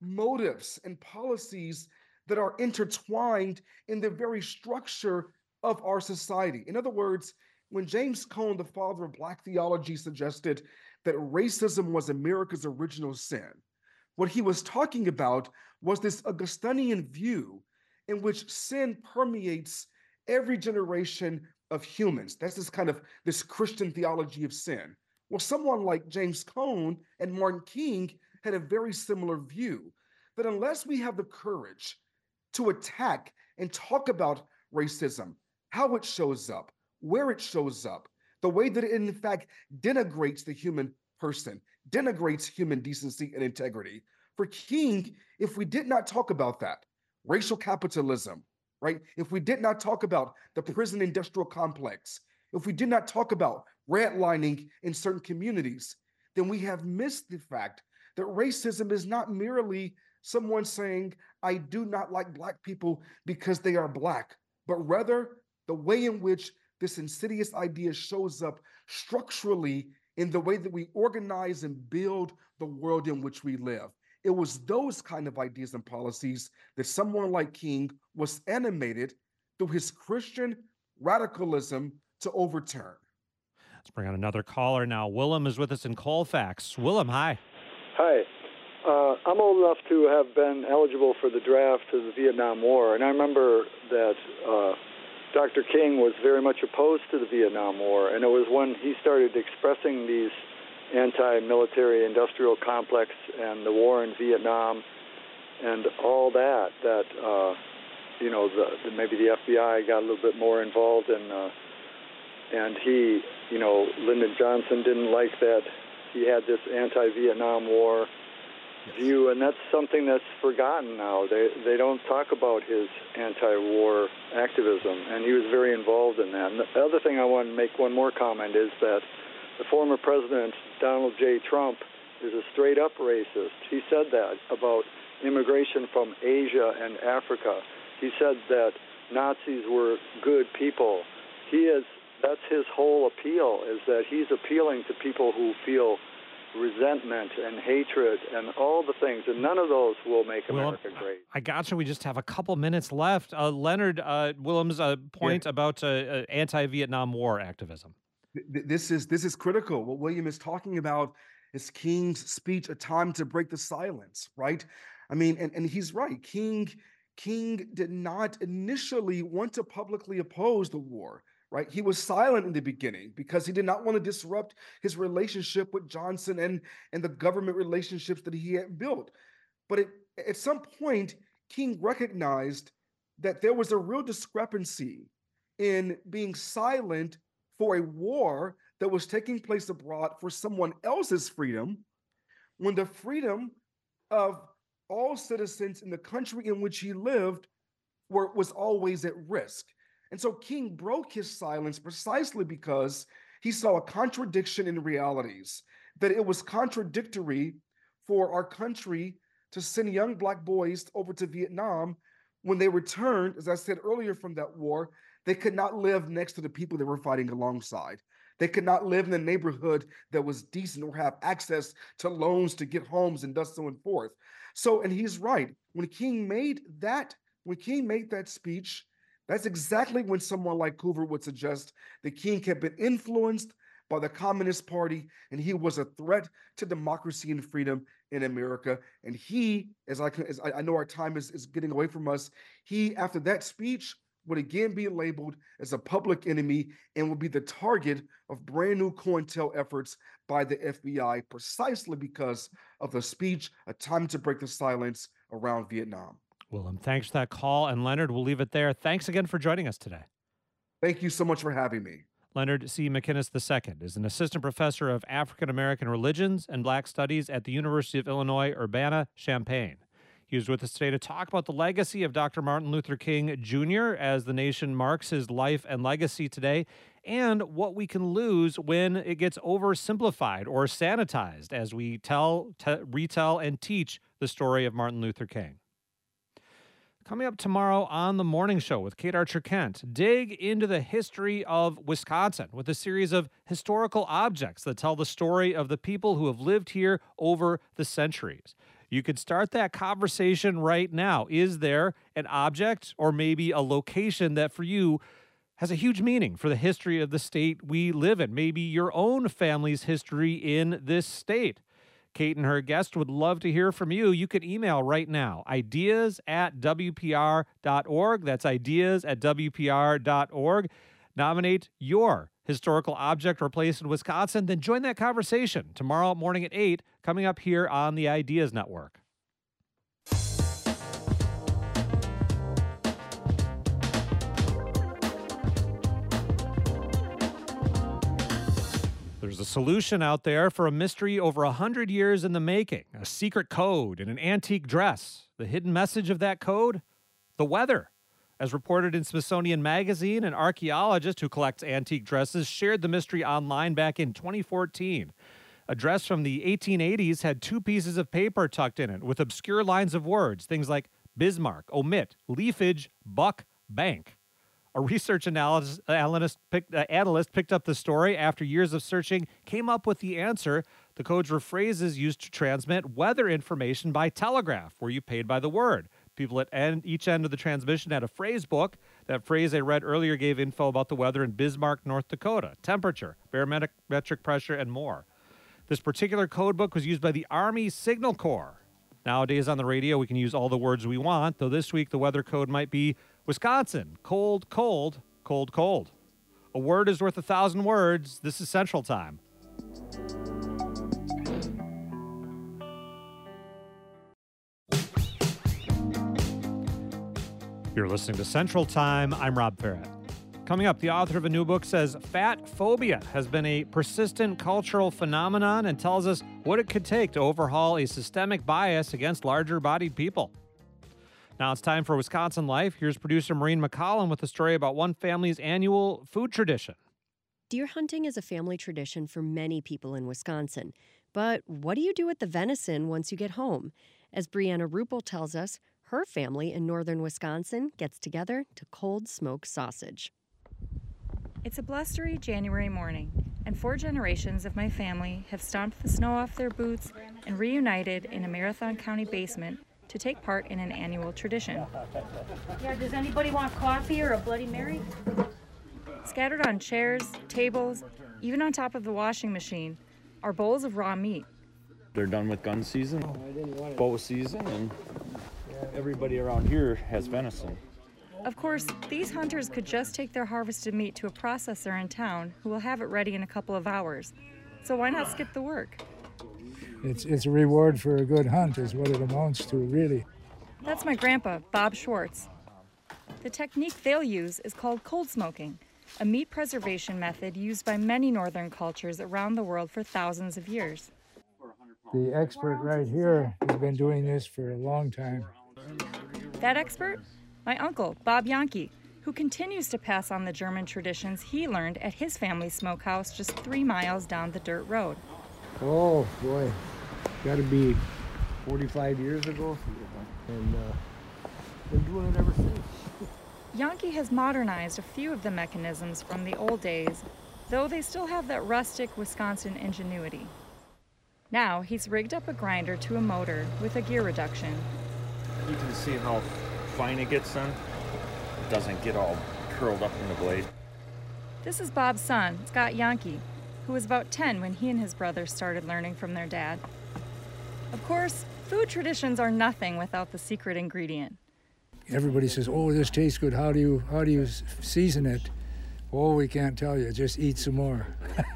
motives and policies that are intertwined in the very structure of our society. In other words, when James Cone, the father of Black theology, suggested that racism was America's original sin, what he was talking about was this Augustinian view in which sin permeates every generation of humans. That's this kind of this Christian theology of sin. Well, someone like James Cone and Martin King had a very similar view, that unless we have the courage to attack and talk about racism, how it shows up, where it shows up, the way that it in fact denigrates the human person, denigrates human decency and integrity. For King, if we did not talk about that, racial capitalism, right? If we did not talk about the prison industrial complex, if we did not talk about redlining in certain communities, then we have missed the fact that racism is not merely someone saying, I do not like Black people because they are Black, but rather the way in which this insidious idea shows up structurally in the way that we organize and build the world in which we live. It was those kind of ideas and policies that someone like King was animated through his Christian radicalism to overturn. Let's bring on another caller now. Willem is with us in Colfax. Willem, hi. Hi. Uh, I'm old enough to have been eligible for the draft of the Vietnam War, and I remember that uh, Doctor King was very much opposed to the Vietnam War, and it was when he started expressing these anti-military industrial complex and the war in Vietnam and all that, that, uh, you know, the, the, maybe the F B I got a little bit more involved, and, uh, and he, you know, Lyndon Johnson didn't like that he had this anti-Vietnam War view, and that's something that's forgotten now. They they don't talk about his anti-war activism, and he was very involved in that. And the other thing I want to make one more comment is that the former president, Donald J. Trump, is a straight-up racist. He said that about immigration from Asia and Africa. He said that Nazis were good people. He is, that's his whole appeal, is that he's appealing to people who feel resentment and hatred and all the things, and none of those will make America Willem, great. I got you. We just have a couple minutes left. Uh, Leonard, uh, Willem's uh, point yeah. about uh, uh, anti-Vietnam War activism. This is this is critical. What William is talking about is King's speech, A Time to Break the Silence, right? I mean, and, and he's right. King, King did not initially want to publicly oppose the war, right? He was silent in the beginning because he did not want to disrupt his relationship with Johnson and, and the government relationships that he had built. But it, at some point, King recognized that there was a real discrepancy in being silent for a war that was taking place abroad for someone else's freedom, when the freedom of all citizens in the country in which he lived were, was always at risk. And so King broke his silence precisely because he saw a contradiction in realities, that it was contradictory for our country to send young Black boys over to Vietnam. When they returned, as I said earlier, from that war, they could not live next to the people they were fighting alongside. They could not live in a neighborhood that was decent or have access to loans to get homes and thus so and forth. So, and he's right. When King made that, when King made that speech, that's exactly when someone like Coover would suggest that King had been influenced by the Communist Party and he was a threat to democracy and freedom in America. And he, as I, as I know our time is, is getting away from us, he, after that speech, would again be labeled as a public enemy and would be the target of brand new COINTEL efforts by the F B I, precisely because of the speech, A Time to Break the Silence, around Vietnam. Willem, thanks for that call. And Leonard, we'll leave it there. Thanks again for joining us today. Thank you so much for having me. Leonard C. McInnes the Second is an assistant professor of African American religions and Black studies at the University of Illinois, Urbana-Champaign. He was with us today to talk about the legacy of Doctor Martin Luther King Junior as the nation marks his life and legacy today, and what we can lose when it gets oversimplified or sanitized as we tell, te- retell, and teach the story of Martin Luther King. Coming up tomorrow on The Morning Show with Kate Archer-Kent, dig into the history of Wisconsin with a series of historical objects that tell the story of the people who have lived here over the centuries. You could start that conversation right now. Is there an object or maybe a location that for you has a huge meaning for the history of the state we live in? Maybe your own family's history in this state. Kate and her guest would love to hear from you. You can email right now, ideas at W P R dot org. That's ideas at W P R dot org. Nominate your historical object or place in Wisconsin, then join that conversation tomorrow morning at eight, coming up here on the Ideas Network. There's a solution out there for a mystery over a hundred years in the making, a secret code in an antique dress. The hidden message of that code? The weather. As reported in Smithsonian Magazine, an archaeologist who collects antique dresses shared the mystery online back in twenty fourteen. A dress from the eighteen eighties had two pieces of paper tucked in it with obscure lines of words, things like Bismarck, omit, leafage, buck, bank. A research analyst, analyst, picked, uh, analyst picked up the story after years of searching, came up with the answer. The codes were phrases used to transmit weather information by telegraph, where you paid by the word. People at end, each end of the transmission had a phrase book. That phrase I read earlier gave info about the weather in Bismarck, North Dakota, temperature, barometric pressure, and more. This particular code book was used by the Army Signal Corps. Nowadays on the radio, we can use all the words we want, though this week the weather code might be Wisconsin, cold, cold, cold, cold. A word is worth a thousand words. This is Central Time. You're listening to Central Time. I'm Rob Ferret. Coming up, the author of a new book says fat phobia has been a persistent cultural phenomenon and tells us what it could take to overhaul a systemic bias against larger-bodied people. Now it's time for Wisconsin Life. Here's producer Maureen McCollum with a story about one family's annual food tradition. Deer hunting is a family tradition for many people in Wisconsin. But what do you do with the venison once you get home? As Brianna Rupel tells us, her family in northern Wisconsin gets together to cold smoke sausage. It's a blustery January morning, and four generations of my family have stomped the snow off their boots and reunited in a Marathon County basement to take part in an annual tradition. Yeah, does anybody want coffee or a Bloody Mary? Scattered on chairs, tables, even on top of the washing machine, are bowls of raw meat. They're done with gun season, bow season, and everybody around here has venison. Of course, these hunters could just take their harvested meat to a processor in town who will have it ready in a couple of hours. So why not skip the work? It's, it's a reward for a good hunt is what it amounts to, really. That's my grandpa, Bob Schwartz. The technique they'll use is called cold smoking, a meat preservation method used by many northern cultures around the world for thousands of years. The expert right here has been doing this for a long time. That expert? My uncle, Bob Yankee, who continues to pass on the German traditions he learned at his family's smokehouse just three miles down the dirt road. Oh, boy. Got to be forty-five years ago, and uh, been doing it ever since. Yankee has modernized a few of the mechanisms from the old days, though they still have that rustic Wisconsin ingenuity. Now he's rigged up a grinder to a motor with a gear reduction. You can see how fine it gets then. It doesn't get all curled up in the blade. This is Bob's son, Scott Yankee, who was about ten when he and his brother started learning from their dad. Of course, food traditions are nothing without the secret ingredient. Everybody says, oh, this tastes good. How do you, how do you season it? Oh, we can't tell you. Just eat some more.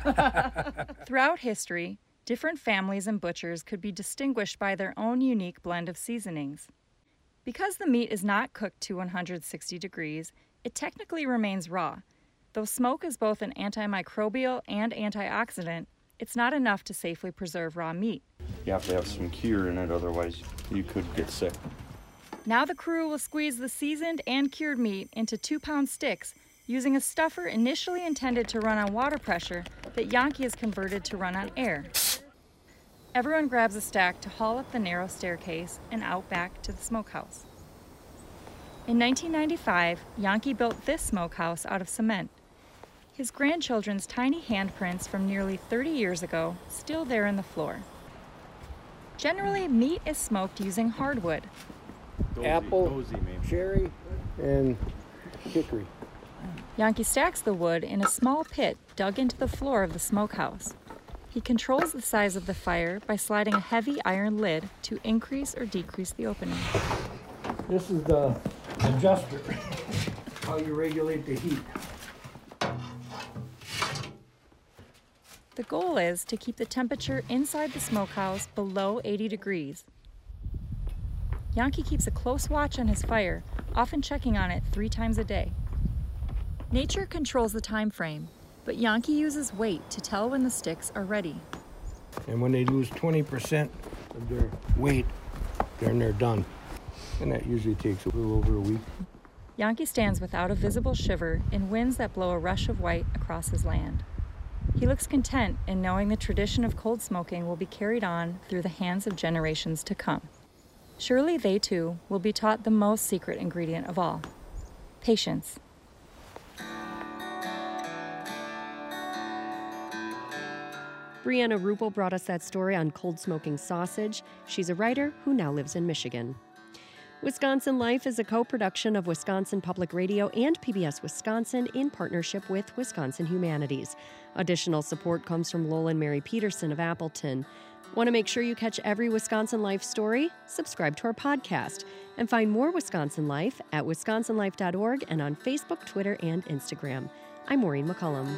Throughout history, different families and butchers could be distinguished by their own unique blend of seasonings. Because the meat is not cooked to one hundred sixty degrees, it technically remains raw. Though smoke is both an antimicrobial and antioxidant, it's not enough to safely preserve raw meat. You have to have some cure in it, otherwise you could get sick. Now the crew will squeeze the seasoned and cured meat into two-pound sticks using a stuffer initially intended to run on water pressure that Yankee has converted to run on air. Everyone grabs a stack to haul up the narrow staircase and out back to the smokehouse. In nineteen ninety-five, Yankee built this smokehouse out of cement. His grandchildren's tiny handprints from nearly thirty years ago still there in the floor. Generally, meat is smoked using hardwood. Dozy, Apple, dozy, maybe. cherry, and hickory. Yankee stacks the wood in a small pit dug into the floor of the smokehouse. He controls the size of the fire by sliding a heavy iron lid to increase or decrease the opening. This is the adjuster, how you regulate the heat. The goal is to keep the temperature inside the smokehouse below eighty degrees. Yankee keeps a close watch on his fire, often checking on it three times a day. Nature controls the time frame, but Yankee uses weight to tell when the sticks are ready. And when they lose twenty percent of their weight, then they're done. And that usually takes a little over a week. Yankee stands without a visible shiver in winds that blow a rush of white across his land. He looks content in knowing the tradition of cold smoking will be carried on through the hands of generations to come. Surely they too will be taught the most secret ingredient of all: patience. Brianna Rupel brought us that story on cold smoking sausage. She's a writer who now lives in Michigan. Wisconsin Life is a co-production of Wisconsin Public Radio and P B S Wisconsin in partnership with Wisconsin Humanities. Additional support comes from Lowell and Mary Peterson of Appleton. Want to make sure you catch every Wisconsin Life story? Subscribe to our podcast and find more Wisconsin Life at wisconsin life dot org and on Facebook, Twitter, and Instagram. I'm Maureen McCullum.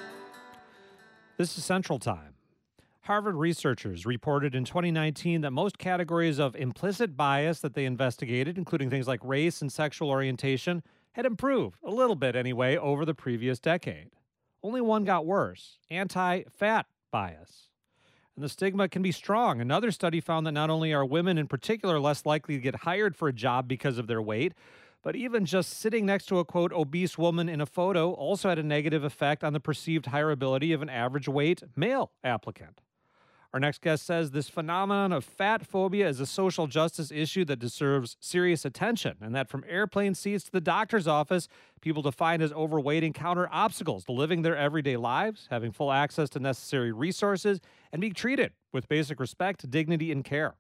This is Central Time. Harvard researchers reported in twenty nineteen that most categories of implicit bias that they investigated, including things like race and sexual orientation, had improved, a little bit anyway, over the previous decade. Only one got worse: anti-fat bias. And the stigma can be strong. Another study found that not only are women in particular less likely to get hired for a job because of their weight, but even just sitting next to a, quote, obese woman in a photo also had a negative effect on the perceived hireability of an average weight male applicant. Our next guest says this phenomenon of fat phobia is a social justice issue that deserves serious attention, and that from airplane seats to the doctor's office, people defined as overweight encounter obstacles to living their everyday lives, having full access to necessary resources, and being treated with basic respect, dignity, and care.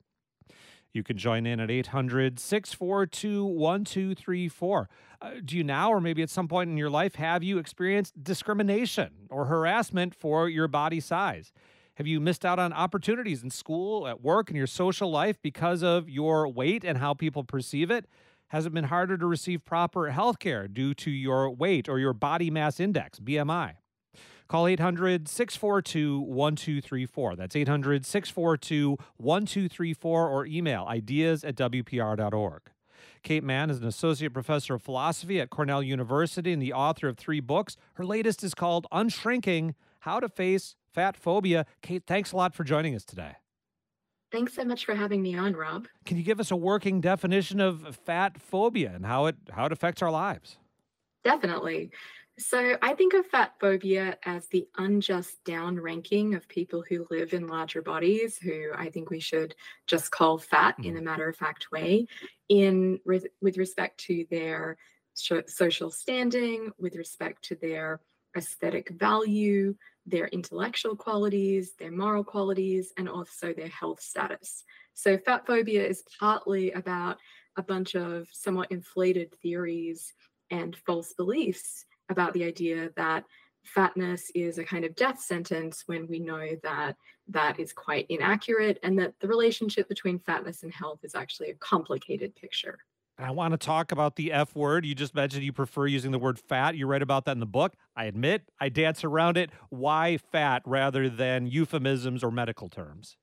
You can join in at eight hundred, six four two, one two three four. Uh, do you now, or maybe at some point in your life, have you experienced discrimination or harassment for your body size? Have you missed out on opportunities in school, at work, in your social life because of your weight and how people perceive it? Has it been harder to receive proper health care due to your weight or your body mass index, B M I? Call eight hundred, six four two, one two three four. That's eight hundred, six four two, one two three four, or email ideas at w p r dot org. Kate Mann is an associate professor of philosophy at Cornell University and the author of three books. Her latest is called Unshrinking: How to Face Fat Phobia. Kate, thanks a lot for joining us today. Thanks so much for having me on, Rob. Can you give us a working definition of fat phobia and how it how it affects our lives? Definitely. So I think of fat phobia as the unjust downranking of people who live in larger bodies, who I think we should just call fat in a matter-of-fact way, in with, with respect to their social standing, with respect to their aesthetic value, their intellectual qualities, their moral qualities, and also their health status. So fat phobia is partly about a bunch of somewhat inflated theories and false beliefs about the idea that fatness is a kind of death sentence, when we know that that is quite inaccurate, and that the relationship between fatness and health is actually a complicated picture. I want to talk about the F word. You just mentioned you prefer using the word fat. You write about that in the book. I admit I dance around it. Why fat rather than euphemisms or medical terms?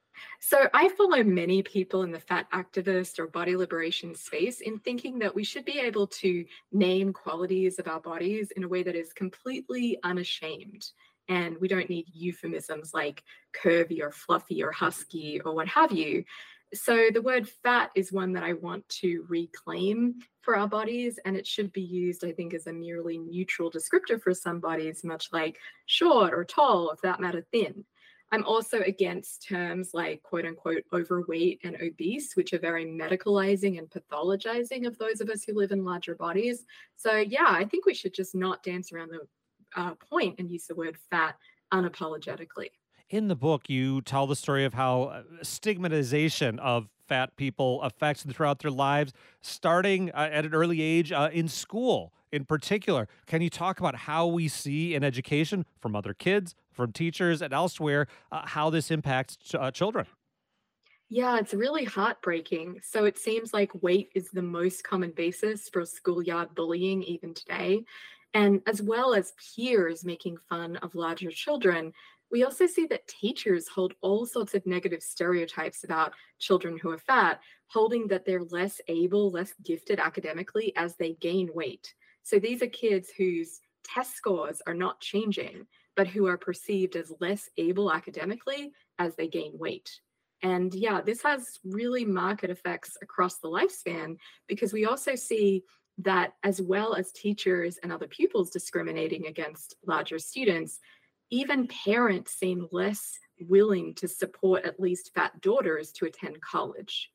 So I follow many people in the fat activist or body liberation space in thinking that we should be able to name qualities of our bodies in a way that is completely unashamed. And we don't need euphemisms like curvy or fluffy or husky or what have you. So the word fat is one that I want to reclaim for our bodies, and it should be used, I think, as a merely neutral descriptor for some bodies, much like short or tall, or for that matter, thin. I'm also against terms like quote unquote overweight and obese, which are very medicalizing and pathologizing of those of us who live in larger bodies. So yeah, I think we should just not dance around the uh, point and use the word fat unapologetically. In the book, you tell the story of how uh, stigmatization of fat people affects them throughout their lives, starting uh, at an early age uh, in school in particular. Can you talk about how we see in education from other kids, from teachers, and elsewhere, uh, how this impacts ch- uh, children? Yeah, it's really heartbreaking. So it seems like weight is the most common basis for schoolyard bullying even today. And as well as peers making fun of larger children, we also see that teachers hold all sorts of negative stereotypes about children who are fat, holding that they're less able, less gifted academically as they gain weight. So these are kids whose test scores are not changing, but who are perceived as less able academically as they gain weight. And yeah, this has really marked effects across the lifespan because we also see that as well as teachers and other pupils discriminating against larger students, even parents seem less willing to support at least fat daughters to attend college.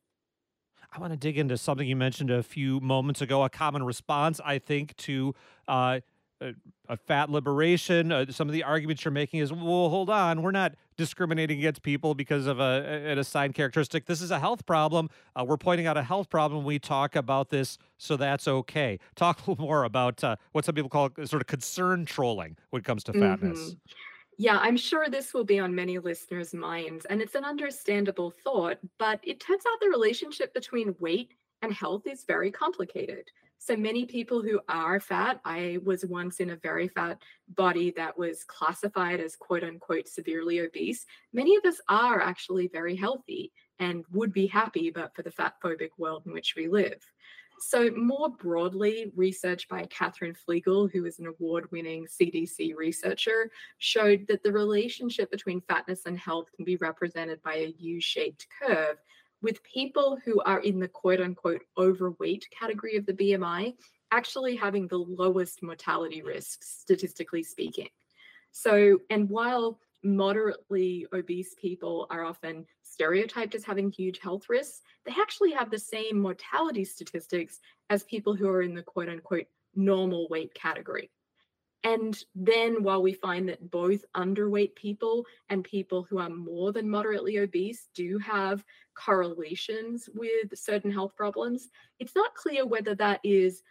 I want to dig into something you mentioned a few moments ago, a common response, I think, to uh, a, a fat liberation. Uh, some of the arguments you're making is, well, hold on, we're not discriminating against people because of a, an assigned characteristic. This is a health problem. Uh, we're pointing out a health problem. We talk about this, so that's okay. Talk a little more about uh, what some people call sort of concern trolling when it comes to fatness. Mhm. Yeah, I'm sure this will be on many listeners' minds, and it's an understandable thought, but it turns out the relationship between weight and health is very complicated. So many people who are fat, I was once in a very fat body that was classified as quote unquote severely obese. Many of us are actually very healthy and would be happy, but for the fat phobic world in which we live. So, more broadly, research by Catherine Flegel, who is an award winning C D C researcher, showed that the relationship between fatness and health can be represented by a U shaped curve, with people who are in the quote unquote overweight category of the B M I actually having the lowest mortality risks, statistically speaking. So, and while moderately obese people are often stereotyped as having huge health risks, they actually have the same mortality statistics as people who are in the quote unquote normal weight category. And then while we find that both underweight people and people who are more than moderately obese do have correlations with certain health problems, it's not clear whether that is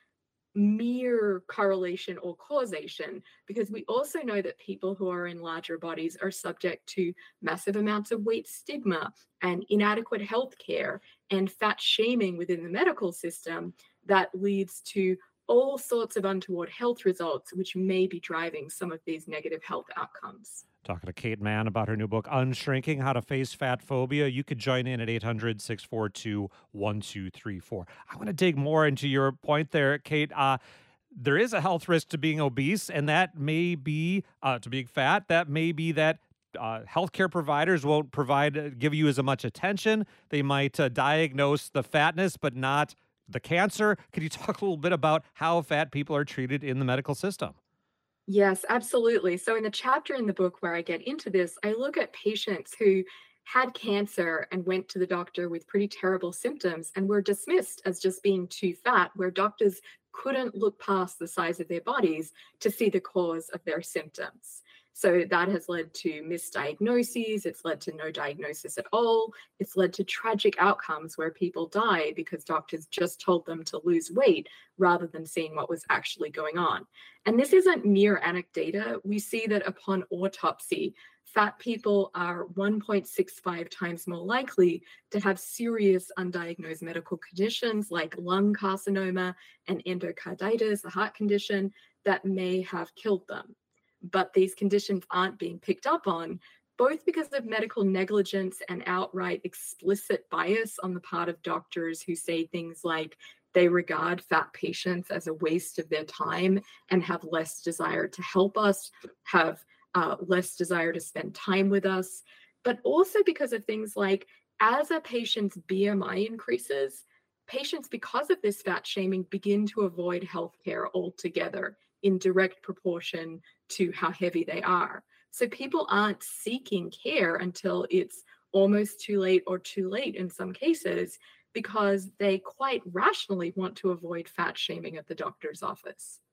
mere correlation or causation, because we also know that people who are in larger bodies are subject to massive amounts of weight stigma and inadequate health care and fat shaming within the medical system that leads to all sorts of untoward health results, which may be driving some of these negative health outcomes. Talking to Kate Mann about her new book, Unshrinking, How to Face Fat Phobia. You could join in at eight hundred, six four two, one two three four. I want to dig more into your point there, Kate. Uh, there is a health risk to being obese, and that may be, uh, to being fat, that may be that uh, healthcare providers won't provide, uh, give you as much attention. They might uh, diagnose the fatness, but not the cancer. Could you talk a little bit about how fat people are treated in the medical system? Yes, absolutely. So, in the chapter in the book where I get into this, I look at patients who had cancer and went to the doctor with pretty terrible symptoms and were dismissed as just being too fat, where doctors couldn't look past the size of their bodies to see the cause of their symptoms. So that has led to misdiagnoses. It's led to no diagnosis at all. It's led to tragic outcomes where people die because doctors just told them to lose weight rather than seeing what was actually going on. And this isn't mere anecdata. We see that upon autopsy, fat people are one point six five times more likely to have serious undiagnosed medical conditions like lung carcinoma and endocarditis, a heart condition that may have killed them. But these conditions aren't being picked up on, both because of medical negligence and outright explicit bias on the part of doctors who say things like they regard fat patients as a waste of their time and have less desire to help us, have uh, less desire to spend time with us, but also because of things like as a patient's B M I increases, patients, because of this fat shaming, begin to avoid healthcare altogether in direct proportion to how heavy they are. So people aren't seeking care until it's almost too late or too late in some cases, because they quite rationally want to avoid fat shaming at the doctor's office.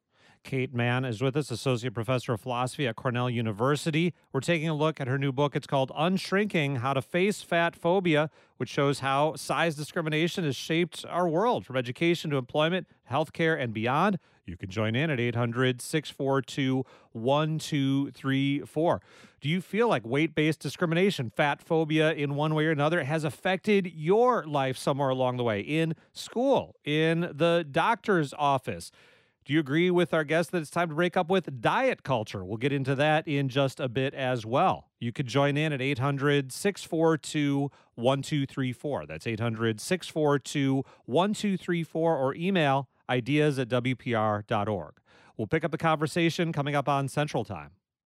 Kate Mann is with us, Associate Professor of Philosophy at Cornell University. We're taking a look at her new book. It's called Unshrinking: How to Face Fat Phobia, which shows how size discrimination has shaped our world, from education to employment, healthcare, and beyond. You can join in at eight hundred, six four two, one two three four. Do you feel like weight-based discrimination, fat phobia in one way or another, has affected your life somewhere along the way, in school, in the doctor's office? Do you agree with our guest that it's time to break up with diet culture? We'll get into that in just a bit as well. You could join in at eight hundred, six four two, one two three four. That's eight hundred, six four two, one two three four, or email ideas at W P R dot org. We'll pick up the conversation coming up on Central Time.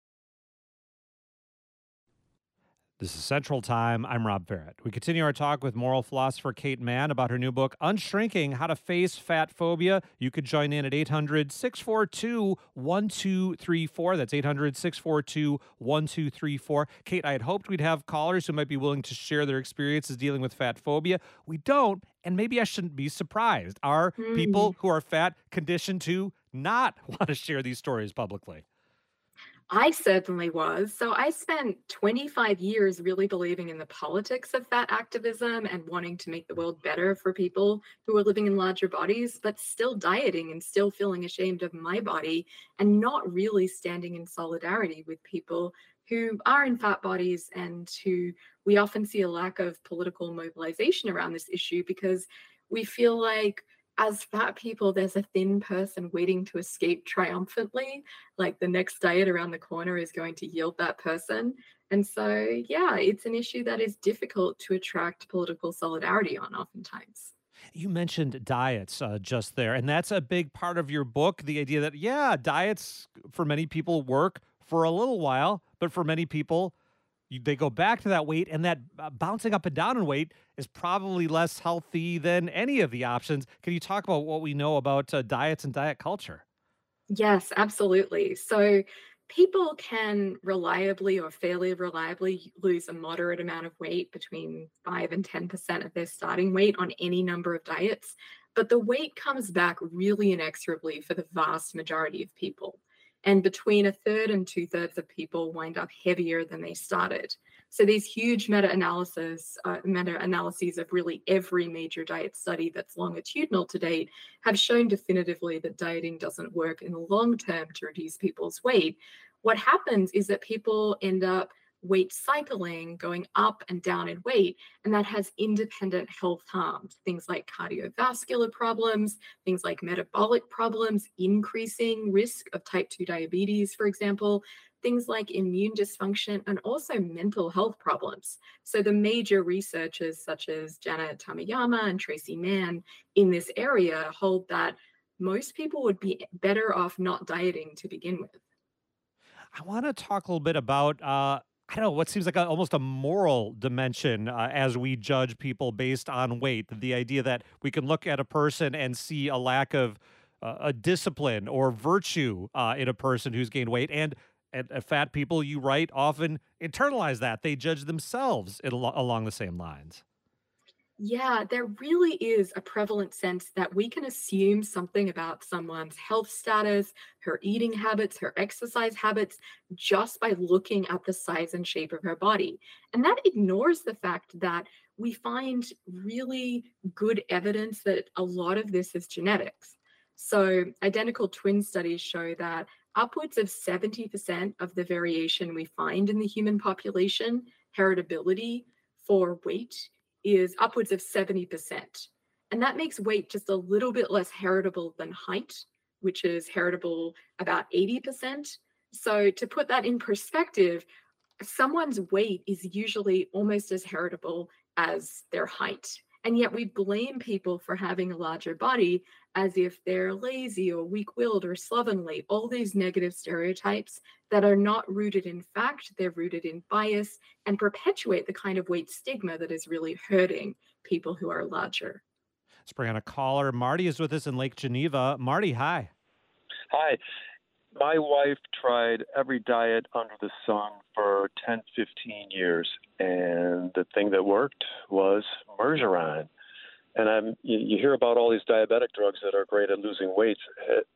This is Central Time. I'm Rob Barrett. We continue our talk with moral philosopher Kate Mann about her new book, Unshrinking: How to Face Fat Phobia. You could join in at eight hundred, six four two, one two three four. That's eight hundred, six four two, one two three four. Kate, I had hoped we'd have callers who might be willing to share their experiences dealing with fat phobia. We don't, and maybe I shouldn't be surprised. Are Mm. people who are fat conditioned to not want to share these stories publicly? I certainly was. So I spent twenty-five years really believing in the politics of fat activism and wanting to make the world better for people who are living in larger bodies, but still dieting and still feeling ashamed of my body and not really standing in solidarity with people who are in fat bodies and who we often see a lack of political mobilization around this issue because we feel like as fat people, there's a thin person waiting to escape triumphantly. Like the next diet around the corner is going to yield that person. And so, yeah, it's an issue that is difficult to attract political solidarity on oftentimes. You mentioned diets uh, just there, and that's a big part of your book, the idea that, yeah, diets for many people work for a little while, but for many people, you, they go back to that weight, and that uh, bouncing up and down in weight is probably less healthy than any of the options. Can you talk about what we know about uh, diets and diet culture? Yes, absolutely. So people can reliably or fairly reliably lose a moderate amount of weight, between five and ten percent of their starting weight on any number of diets. But the weight comes back really inexorably for the vast majority of people. And between a third and two thirds of people wind up heavier than they started. So these huge meta-analysis, uh, meta-analyses of really every major diet study that's longitudinal to date have shown definitively that dieting doesn't work in the long term to reduce people's weight. What happens is that people end up weight cycling, going up and down in weight, and that has independent health harms, things like cardiovascular problems, things like metabolic problems, increasing risk of type two diabetes, for example, things like immune dysfunction, and also mental health problems. So the major researchers such as Janet Tamayama and Tracy Mann in this area hold that most people would be better off not dieting to begin with. I want to talk a little bit about uh, I don't know, what seems like a, almost a moral dimension uh, as we judge people based on weight. The idea that we can look at a person and see a lack of uh, a discipline or virtue uh, in a person who's gained weight. And, and uh, fat people, you write, often internalize that. They judge themselves in, along the same lines. Yeah, there really is a prevalent sense that we can assume something about someone's health status, her eating habits, her exercise habits, just by looking at the size and shape of her body. And that ignores the fact that we find really good evidence that a lot of this is genetics. So identical twin studies show that upwards of seventy percent of the variation we find in the human population, heritability for weight, is upwards of seventy percent. And that makes weight just a little bit less heritable than height, which is heritable about eighty percent. So to put that in perspective, someone's weight is usually almost as heritable as their height. And yet we blame people for having a larger body as if they're lazy or weak-willed or slovenly, all these negative stereotypes that are not rooted in fact, they're rooted in bias and perpetuate the kind of weight stigma that is really hurting people who are larger. Let's bring on a caller. Marty is with us in Lake Geneva. Marty, hi. Hi. My wife tried every diet under the sun for ten, fifteen years, and the thing that worked was Mergeron. And I'm, you, you hear about all these diabetic drugs that are great at losing weight.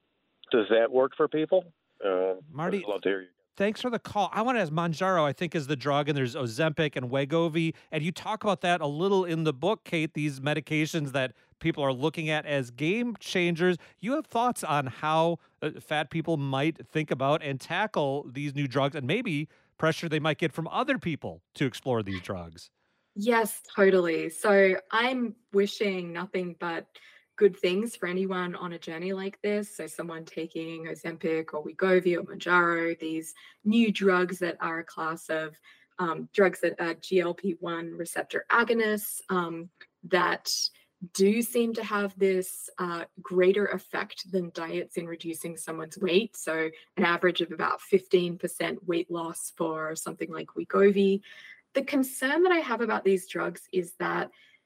does that work for people? Uh, Marty, I'd love to hear you. Thanks for the call. I want to ask Mounjaro, I think, is the drug, and there's Ozempic and Wegovy. And you talk about that a little in the book, Kate, these medications that people are looking at as game changers. You have thoughts on how uh, fat people might think about and tackle these new drugs and maybe pressure they might get from other people to explore these drugs. Yes, totally. So I'm wishing nothing but good things for anyone on a journey like this. So someone taking Ozempic or Wegovy or Mounjaro, these new drugs that are a class of um, drugs that are G L P one receptor agonists um, that do seem to have this uh, greater effect than diets in reducing someone's weight. So an average of about fifteen percent weight loss for something like Wegovy. The concern that I have about these drugs is that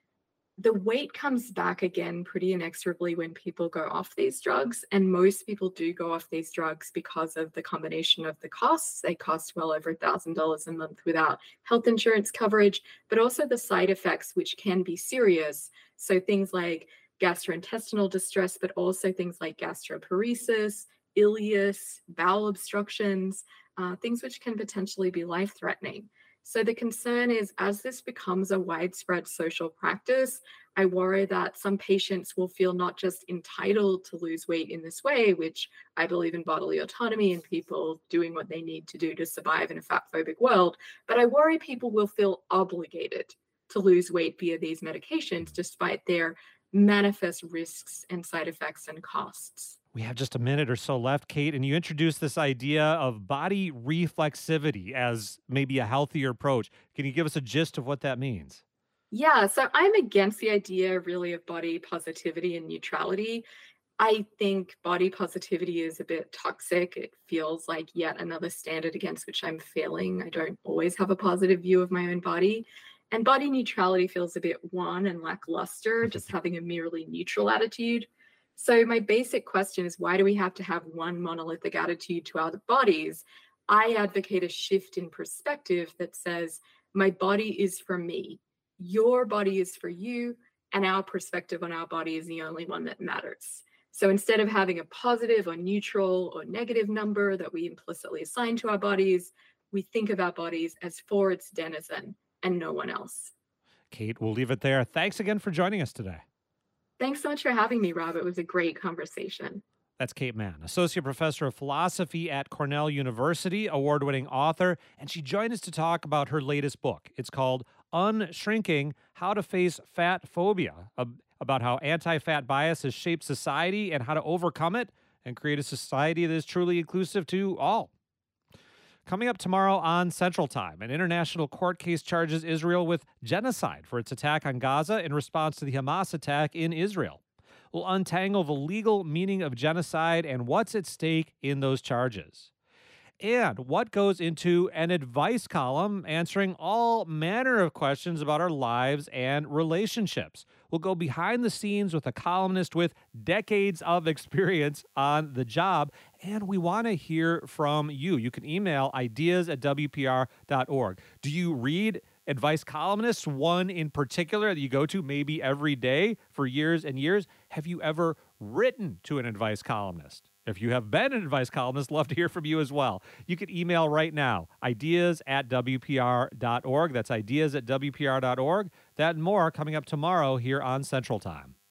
the weight comes back again pretty inexorably when people go off these drugs. And most people do go off these drugs because of the combination of the costs. They cost well over one thousand dollars a month without health insurance coverage, but also the side effects, which can be serious. So things like gastrointestinal distress, but also things like gastroparesis, ileus, bowel obstructions, uh, things which can potentially be life-threatening. So the concern is, as this becomes a widespread social practice, I worry that some patients will feel not just entitled to lose weight in this way, which I believe in bodily autonomy and people doing what they need to do to survive in a fat-phobic world, but I worry people will feel obligated to lose weight via these medications, despite their manifest risks and side effects and costs. We have just a minute or so left, Kate, and you introduced this idea of body reflexivity as maybe a healthier approach. Can you give us a gist of what that means? Yeah, so I'm against the idea really of body positivity and neutrality. I think body positivity is a bit toxic. It feels like yet another standard against which I'm failing. I don't always have a positive view of my own body. And body neutrality feels a bit wan and lackluster, just having a merely neutral attitude. So my basic question is, why do we have to have one monolithic attitude to our bodies? I advocate a shift in perspective that says, my body is for me, your body is for you, and our perspective on our body is the only one that matters. So instead of having a positive or neutral or negative number that we implicitly assign to our bodies, we think of our bodies as for its denizen and no one else. Kate, we'll leave it there. Thanks again for joining us today. Thanks so much for having me, Rob. It was a great conversation. That's Kate Mann, Associate Professor of Philosophy at Cornell University, award-winning author, and she joined us to talk about her latest book. It's called Unshrinking: How to Face Fat Phobia, about how anti-fat bias has shaped society and how to overcome it and create a society that is truly inclusive to all. Coming up tomorrow on Central Time, an international court case charges Israel with genocide for its attack on Gaza in response to the Hamas attack in Israel. We'll untangle the legal meaning of genocide and what's at stake in those charges. And what goes into an advice column answering all manner of questions about our lives and relationships. We'll go behind the scenes with a columnist with decades of experience on the job, and we want to hear from you. You can email ideas at W P R dot org. Do you read advice columnists, one in particular that you go to maybe every day for years and years? Have you ever written to an advice columnist? If you have been an advice columnist, love to hear from you as well. You can email right now, ideas at W P R dot org. That's ideas at W P R dot org. That and more coming up tomorrow here on Central Time.